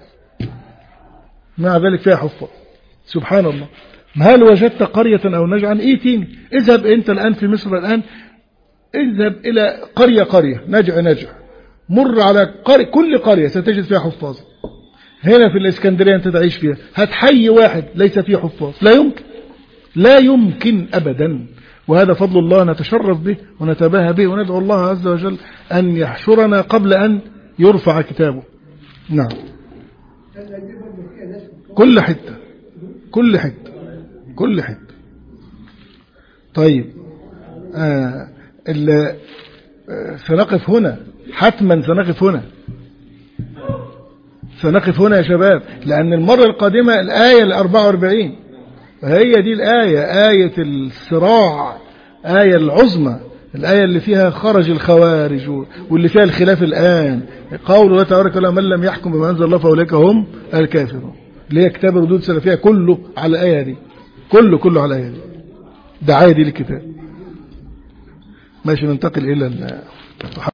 مع ذلك فيها حفاظ. سبحان الله. هل وجدت قرية أو نجعا؟ إيتيني. اذهب أنت الآن في مصر الآن، اذهب إلى قرية قرية نجع نجع، مر على قرية، كل قرية ستجد فيها حفاظ. هنا في الإسكندرية أنت تعيش فيها، هتحيي واحد ليس فيه حفاظ، لا يمكن، لا يمكن أبدا. وهذا فضل الله نتشرف به ونتباهى به، وندعو الله عز وجل أن يحشرنا قبل أن يرفع كتابه. نعم، كل حتة كل حتة كل حتة. طيب، آه سنقف هنا، حتما سنقف هنا، سنقف هنا يا شباب، لأن المرة القادمة الآية الأربعة واربعين، وهي دي الآية، آية الصراع، آية العظمى، الآية اللي فيها خرج الخوارج واللي فيها الخلاف الآن. قول الله تبارك وتعالى من لم يحكم بما أنزل الله فأولئك هم الكافرون، اللي هي كتاب ردود سلفية كله على الآية دي، كله كله على الآية دي، دعاية دي للكتاب. ماشي، ننتقل إلى